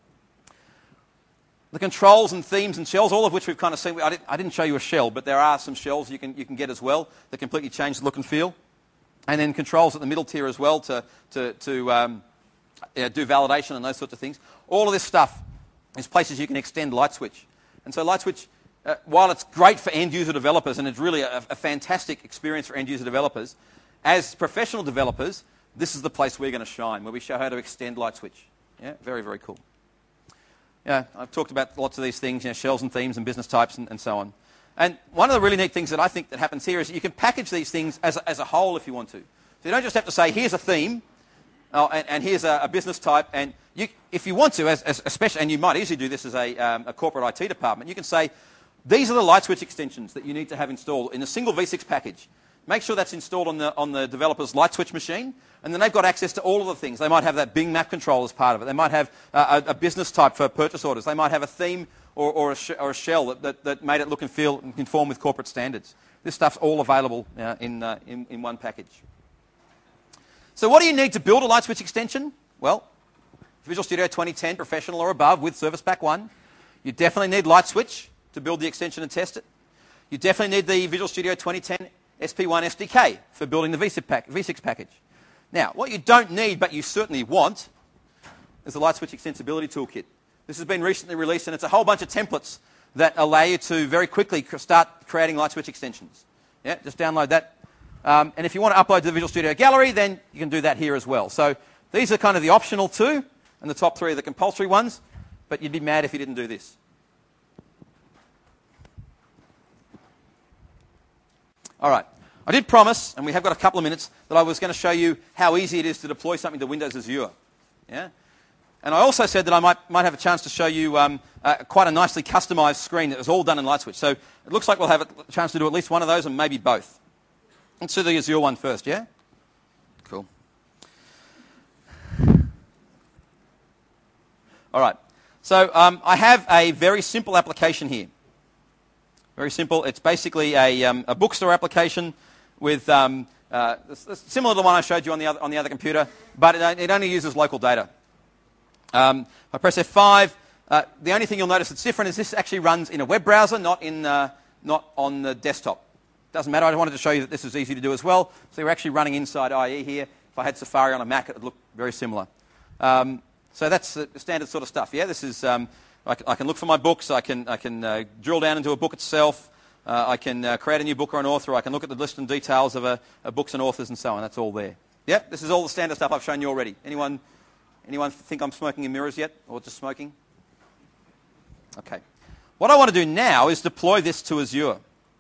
The controls and themes and shells, all of which we've kind of seen. I didn't show you a shell, but there are some shells you can get as well that completely change the look and feel. And then controls at the middle tier as well to do validation and those sorts of things. All of this stuff is places you can extend LightSwitch. And so LightSwitch, while it's great for end-user developers, and it's really a fantastic experience for end-user developers, as professional developers, this is the place we're going to shine, where we show how to extend LightSwitch. Yeah, very, very cool. Yeah, I've talked about lots of these things, shells and themes and business types and so on. And one of the really neat things that I think that happens here is you can package these things as a whole if you want to. So you don't just have to say, here's a theme, and here's a business type, and if you want to, especially, and you might easily do this as a corporate IT department, you can say, these are the LightSwitch extensions that you need to have installed in a single V6 package. Make sure that's installed on the developer's LightSwitch machine, and then they've got access to all of the things. They might have that Bing map control as part of it. They might have a business type for purchase orders. They might have a theme or a shell that made it look and feel and conform with corporate standards. This stuff's all available in one package. So what do you need to build a LightSwitch extension? Well, Visual Studio 2010 Professional or above with Service Pack 1. You definitely need LightSwitch to build the extension and test it. You definitely need the Visual Studio 2010 SP1 SDK for building the V6 package. Now, what you don't need, but you certainly want, is the LightSwitch Extensibility Toolkit. This has been recently released, and it's a whole bunch of templates that allow you to very quickly start creating LightSwitch extensions. Yeah, just download that. And if you want to upload to the Visual Studio Gallery, then you can do that here as well. So these are kind of the optional two, and the top three are the compulsory ones, but you'd be mad if you didn't do this. All right. I did promise, and we have got a couple of minutes, that I was going to show you how easy it is to deploy something to Windows Azure. Yeah? And I also said that I might have a chance to show you quite a nicely customized screen that was all done in LightSwitch. So it looks like we'll have a chance to do at least one of those and maybe both. Let's do the Azure one first, yeah? Cool. All right. So I have a very simple application here. Very simple. It's basically a bookstore application with similar to the one I showed you on the other computer, but it only uses local data. If I press F5, the only thing you'll notice that's different is this actually runs in a web browser, not on the desktop. Doesn't matter. I wanted to show you that this is easy to do as well. So we're actually running inside IE here. If I had Safari on a Mac, it would look very similar. So that's the standard sort of stuff. Yeah, this is. I can look for my books. I can drill down into a book itself. I can create a new book or an author. I can look at the list and details of books and authors and so on. That's all there. Yeah, this is all the standard stuff I've shown you already. Anyone think I'm smoking in mirrors yet, or just smoking? Okay. What I want to do now is deploy this to Azure.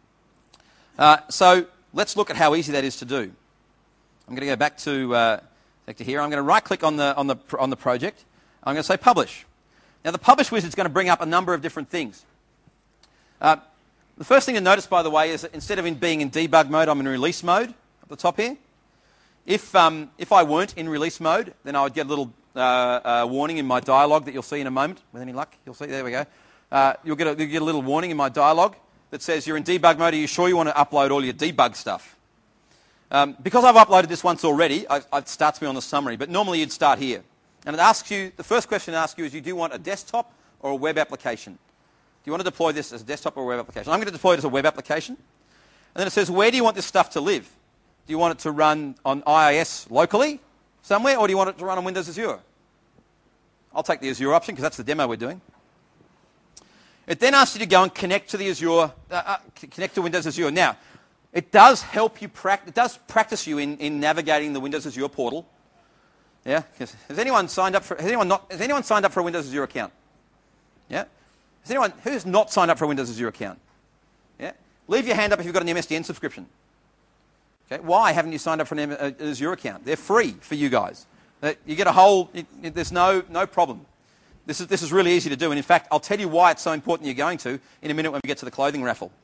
So let's look at how easy that is to do. I'm going to go back to here. I'm going to right-click on the project. I'm going to say Publish. Now, the Publish wizard is going to bring up a number of different things. The first thing to notice, by the way, is that instead of being in debug mode, I'm in release mode at the top here. If I weren't in release mode, then I would get a little warning in my dialog that you'll see in a moment. With any luck, you'll see. There we go. You'll get a little warning in my dialog that says you're in debug mode. Are you sure you want to upload all your debug stuff? Because I've uploaded this once already, it starts me on the summary. But normally you'd start here. And it asks you, the first question it asks you is, do you want a desktop or a web application? Do you want to deploy this as a desktop or a web application? I'm going to deploy it as a web application. And then it says, where do you want this stuff to live? Do you want it to run on IIS locally somewhere, or do you want it to run on Windows Azure? I'll take the Azure option because that's the demo we're doing. It then asks you to go and connect to the Azure, connect to Windows Azure. Now, it does help you practice you in navigating the Windows Azure portal. Yeah, has anyone signed up for a Windows Azure account? Yeah, who's not signed up for a Windows Azure account? Yeah, leave your hand up if you've got an MSDN subscription. Okay, why haven't you signed up for an Azure account? They're free for you guys. You get a whole. There's no problem. This is really easy to do, and in fact, I'll tell you why it's so important you're going to in a minute when we get to the clothing raffle.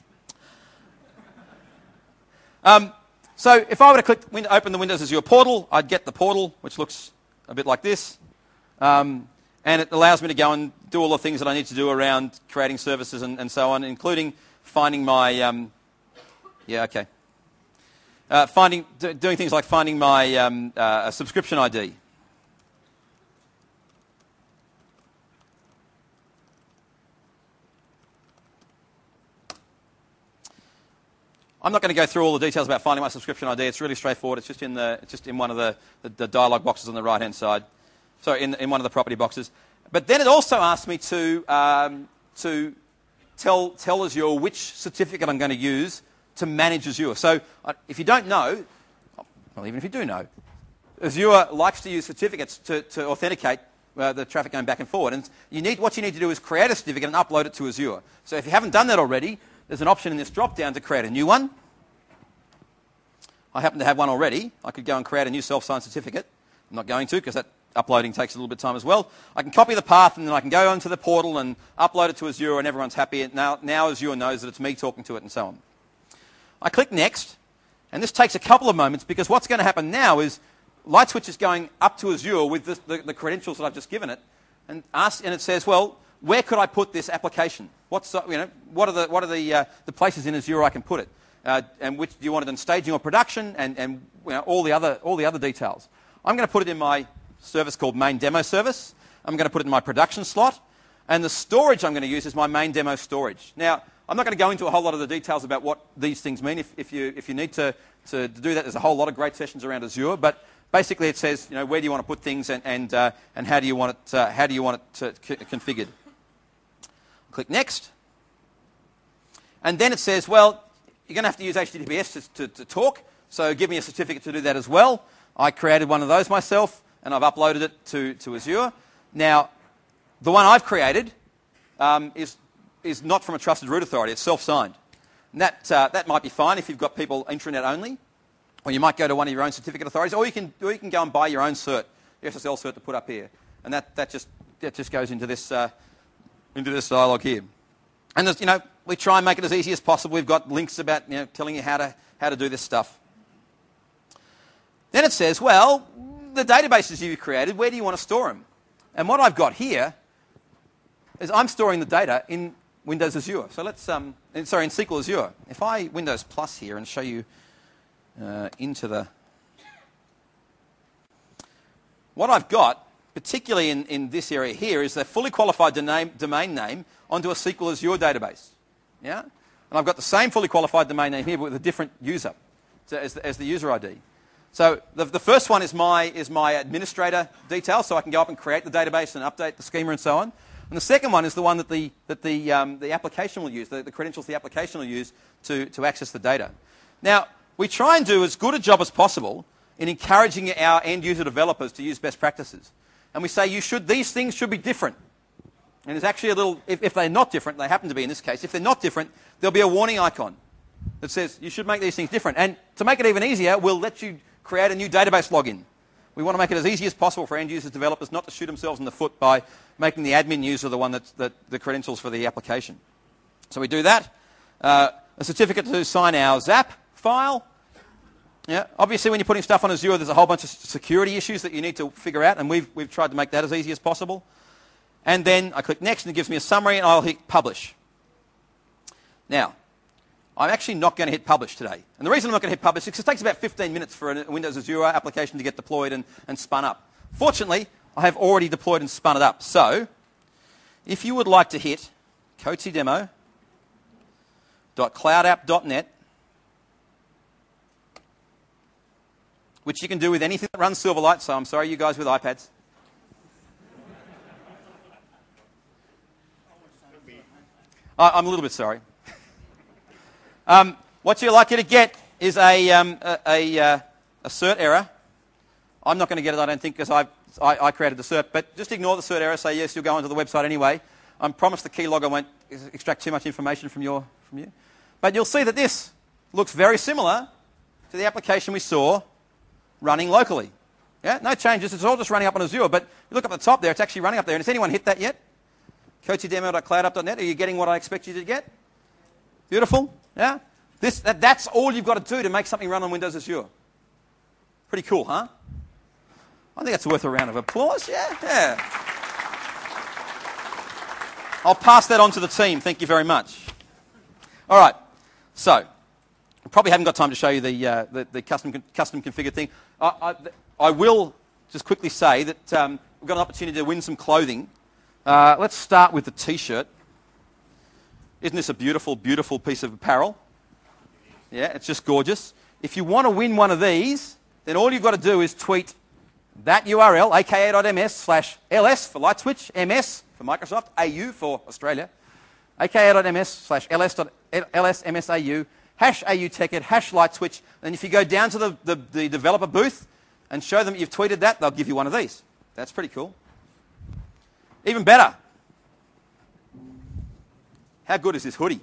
So if I were to open the Windows Azure portal, I'd get the portal, which looks a bit like this. And it allows me to go and do all the things that I need to do around creating services and so on, including finding my... doing things like finding my subscription ID. I'm not going to go through all the details about finding my subscription ID. It's really straightforward. It's just in one of the dialog boxes on the right-hand side. Sorry, in one of the property boxes. But then it also asked me to tell Azure which certificate I'm going to use to manage Azure. So if you don't know, well, even if you do know, Azure likes to use certificates to authenticate the traffic going back and forward. And what you need to do is create a certificate and upload it to Azure. So if you haven't done that already, there's an option in this drop-down to create a new one. I happen to have one already. I could go and create a new self-signed certificate. I'm not going to because that uploading takes a little bit of time as well. I can copy the path and then I can go onto the portal and upload it to Azure and everyone's happy. And now Azure knows that it's me talking to it and so on. I click Next, and this takes a couple of moments because what's going to happen now is LightSwitch is going up to Azure with the credentials that I've just given it and it says, well, where could I put this application? What are the places in Azure I can put it? And which do you want it in staging or production? And all the other details. I'm going to put it in my service called Main Demo Service. I'm going to put it in my production slot. And the storage I'm going to use is my main demo storage. Now, I'm not going to go into a whole lot of the details about what these things mean. If you need to do that, there's a whole lot of great sessions around Azure. But basically, it says, where do you want to put things and how do you want it configured. Click Next. And then it says, well, you're going to have to use HTTPS to talk. So give me a certificate to do that as well. I created one of those myself, and I've uploaded it to Azure. Now, the one I've created is not from a trusted root authority. It's self-signed. And that might be fine if you've got people intranet only, or you might go to one of your own certificate authorities, or you can go and buy your own cert, the SSL cert to put up here. And that just goes into this dialog here. And there's, we try and make it as easy as possible. We've got links about telling you how to do this stuff. Then it says, well, the databases you've created, where do you want to store them? And what I've got here is I'm storing the data in Windows Azure. So let's, in SQL Azure. If I Windows Plus here and show you into the... What I've got, particularly in this area here, is a fully qualified domain name onto a SQL Azure database. Yeah? And I've got the same fully qualified domain name here, but with a different user as the user ID. So the first one is my administrator details, so I can go up and create the database and update the schema and so on. And the second one is the one that the application will use, the credentials the application will use to access the data. Now, we try and do as good a job as possible in encouraging our end-user developers to use best practices. And we say these things should be different. And there's actually a little, if they're not different, they happen to be in this case, if they're not different, there'll be a warning icon that says you should make these things different. And to make it even easier, we'll let you create a new database login. We want to make it as easy as possible for end-users developers not to shoot themselves in the foot by making the admin user the one that's the credentials for the application. So we do that. A certificate to sign our ZAP file. Yeah, obviously, when you're putting stuff on Azure, there's a whole bunch of security issues that you need to figure out, and we've tried to make that as easy as possible. And then I click Next, and it gives me a summary, and I'll hit Publish. Now, I'm actually not going to hit Publish today. And the reason I'm not going to hit Publish is because it takes about 15 minutes for a Windows Azure application to get deployed and spun up. Fortunately, I have already deployed and spun it up. So, if you would like to hit codecdemo.cloudapp.net, which you can do with anything that runs Silverlight, so I'm sorry you guys with iPads. I'm a little bit sorry. What you're likely to get is a cert error. I'm not going to get it, I don't think, because I created the cert. But just ignore the cert error. Say yes, you'll go onto the website anyway. I promise the keylogger won't extract too much information from you. But you'll see that this looks very similar to the application we saw running locally. Yeah, no changes. It's all just running up on Azure. But you look up at the top there, it's actually running up there. And has anyone hit that yet? codecdemo.cloudapp.net. Are you getting what I expect you to get? Beautiful. Yeah. That's all you've got to do to make something run on Windows Azure. Pretty cool, huh? I think that's worth a round of applause. Yeah. I'll pass that on to the team. Thank you very much. All right. So, I probably haven't got time to show you the custom configured thing. I will just quickly say that we've got an opportunity to win some clothing. Let's start with the T-shirt. Isn't this a beautiful, beautiful piece of apparel? Yeah, it's just gorgeous. If you want to win one of these, then all you've got to do is tweet that URL, aka.ms/ls for LightSwitch, MS for Microsoft, AU for Australia, aka.ms/ls.lsmsau, #AUTechEd, #LightSwitch. And if you go down to the developer booth and show them you've tweeted that, they'll give you one of these. That's pretty cool. Even better. How good is this hoodie?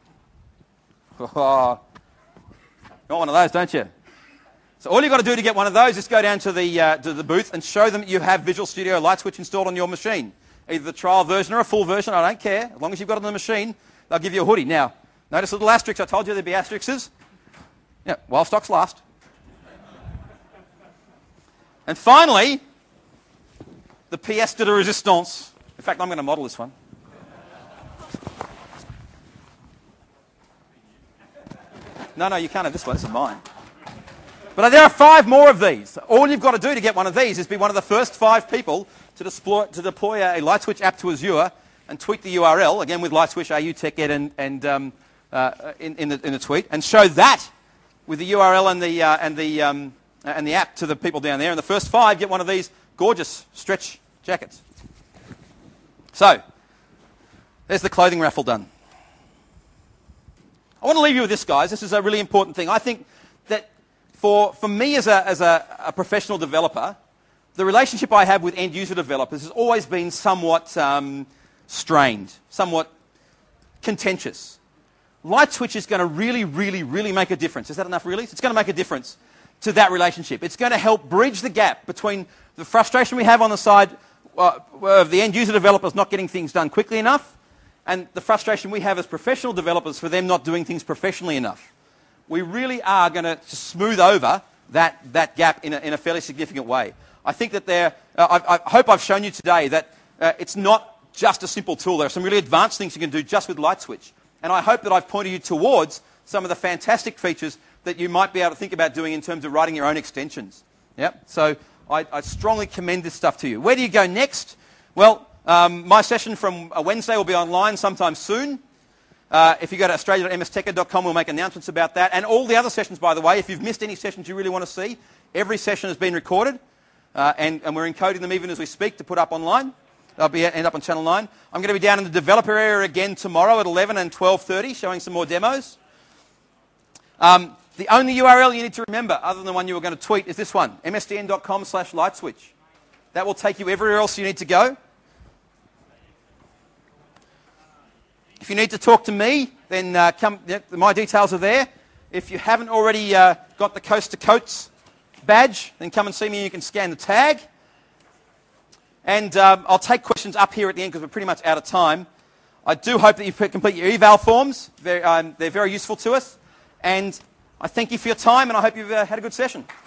Oh, got one of those, don't you? So all you've got to do to get one of those is go down to the booth and show them you have Visual Studio LightSwitch installed on your machine. Either the trial version or a full version, I don't care. As long as you've got it on the machine, they'll give you a hoodie. Now, notice the little asterisks. I told you there'd be asterisks. Yeah, while stocks last. And finally, the pièce de résistance. In fact, I'm going to model this one. No, you can't have this one. This is mine. But there are 5 more of these. All you've got to do to get one of these is be one of the first 5 people to deploy a LightSwitch app to Azure and tweet the URL, again with LightSwitch, AU TechEd and in the tweet, and show that with the URL and the app to the people down there. And the first 5 get one of these gorgeous stretch jackets. So, there's the clothing raffle done. I want to leave you with this, guys. This is a really important thing. I think that for me as a professional developer, the relationship I have with end-user developers has always been somewhat strained, somewhat contentious. LightSwitch is going to really, really, really make a difference. Is that enough, really? It's going to make a difference to that relationship. It's going to help bridge the gap between the frustration we have on the side of the end-user developers not getting things done quickly enough and the frustration we have as professional developers for them not doing things professionally enough. We really are going to smooth over that gap in a fairly significant way. I think that I hope I've shown you today that it's not just a simple tool. There are some really advanced things you can do just with LightSwitch. And I hope that I've pointed you towards some of the fantastic features that you might be able to think about doing in terms of writing your own extensions. Yep. So I strongly commend this stuff to you. Where do you go next? Well, my session from Wednesday will be online sometime soon. If you go to australia.msteched.com, we'll make announcements about that. And all the other sessions, by the way, if you've missed any sessions you really want to see, every session has been recorded. And we're encoding them even as we speak to put up online. They'll end up on Channel 9. I'm going to be down in the developer area again tomorrow at 11 and 12:30, showing some more demos. The only URL you need to remember, other than the one you were going to tweet, is this one, msdn.com/lightswitch. That will take you everywhere else you need to go. If you need to talk to me, then my details are there. If you haven't already got the Coast to Coats badge, then come and see me and you can scan the tag. And I'll take questions up here at the end because we're pretty much out of time. I do hope that you complete your eval forms. They're very useful to us. And I thank you for your time and I hope you've had a good session.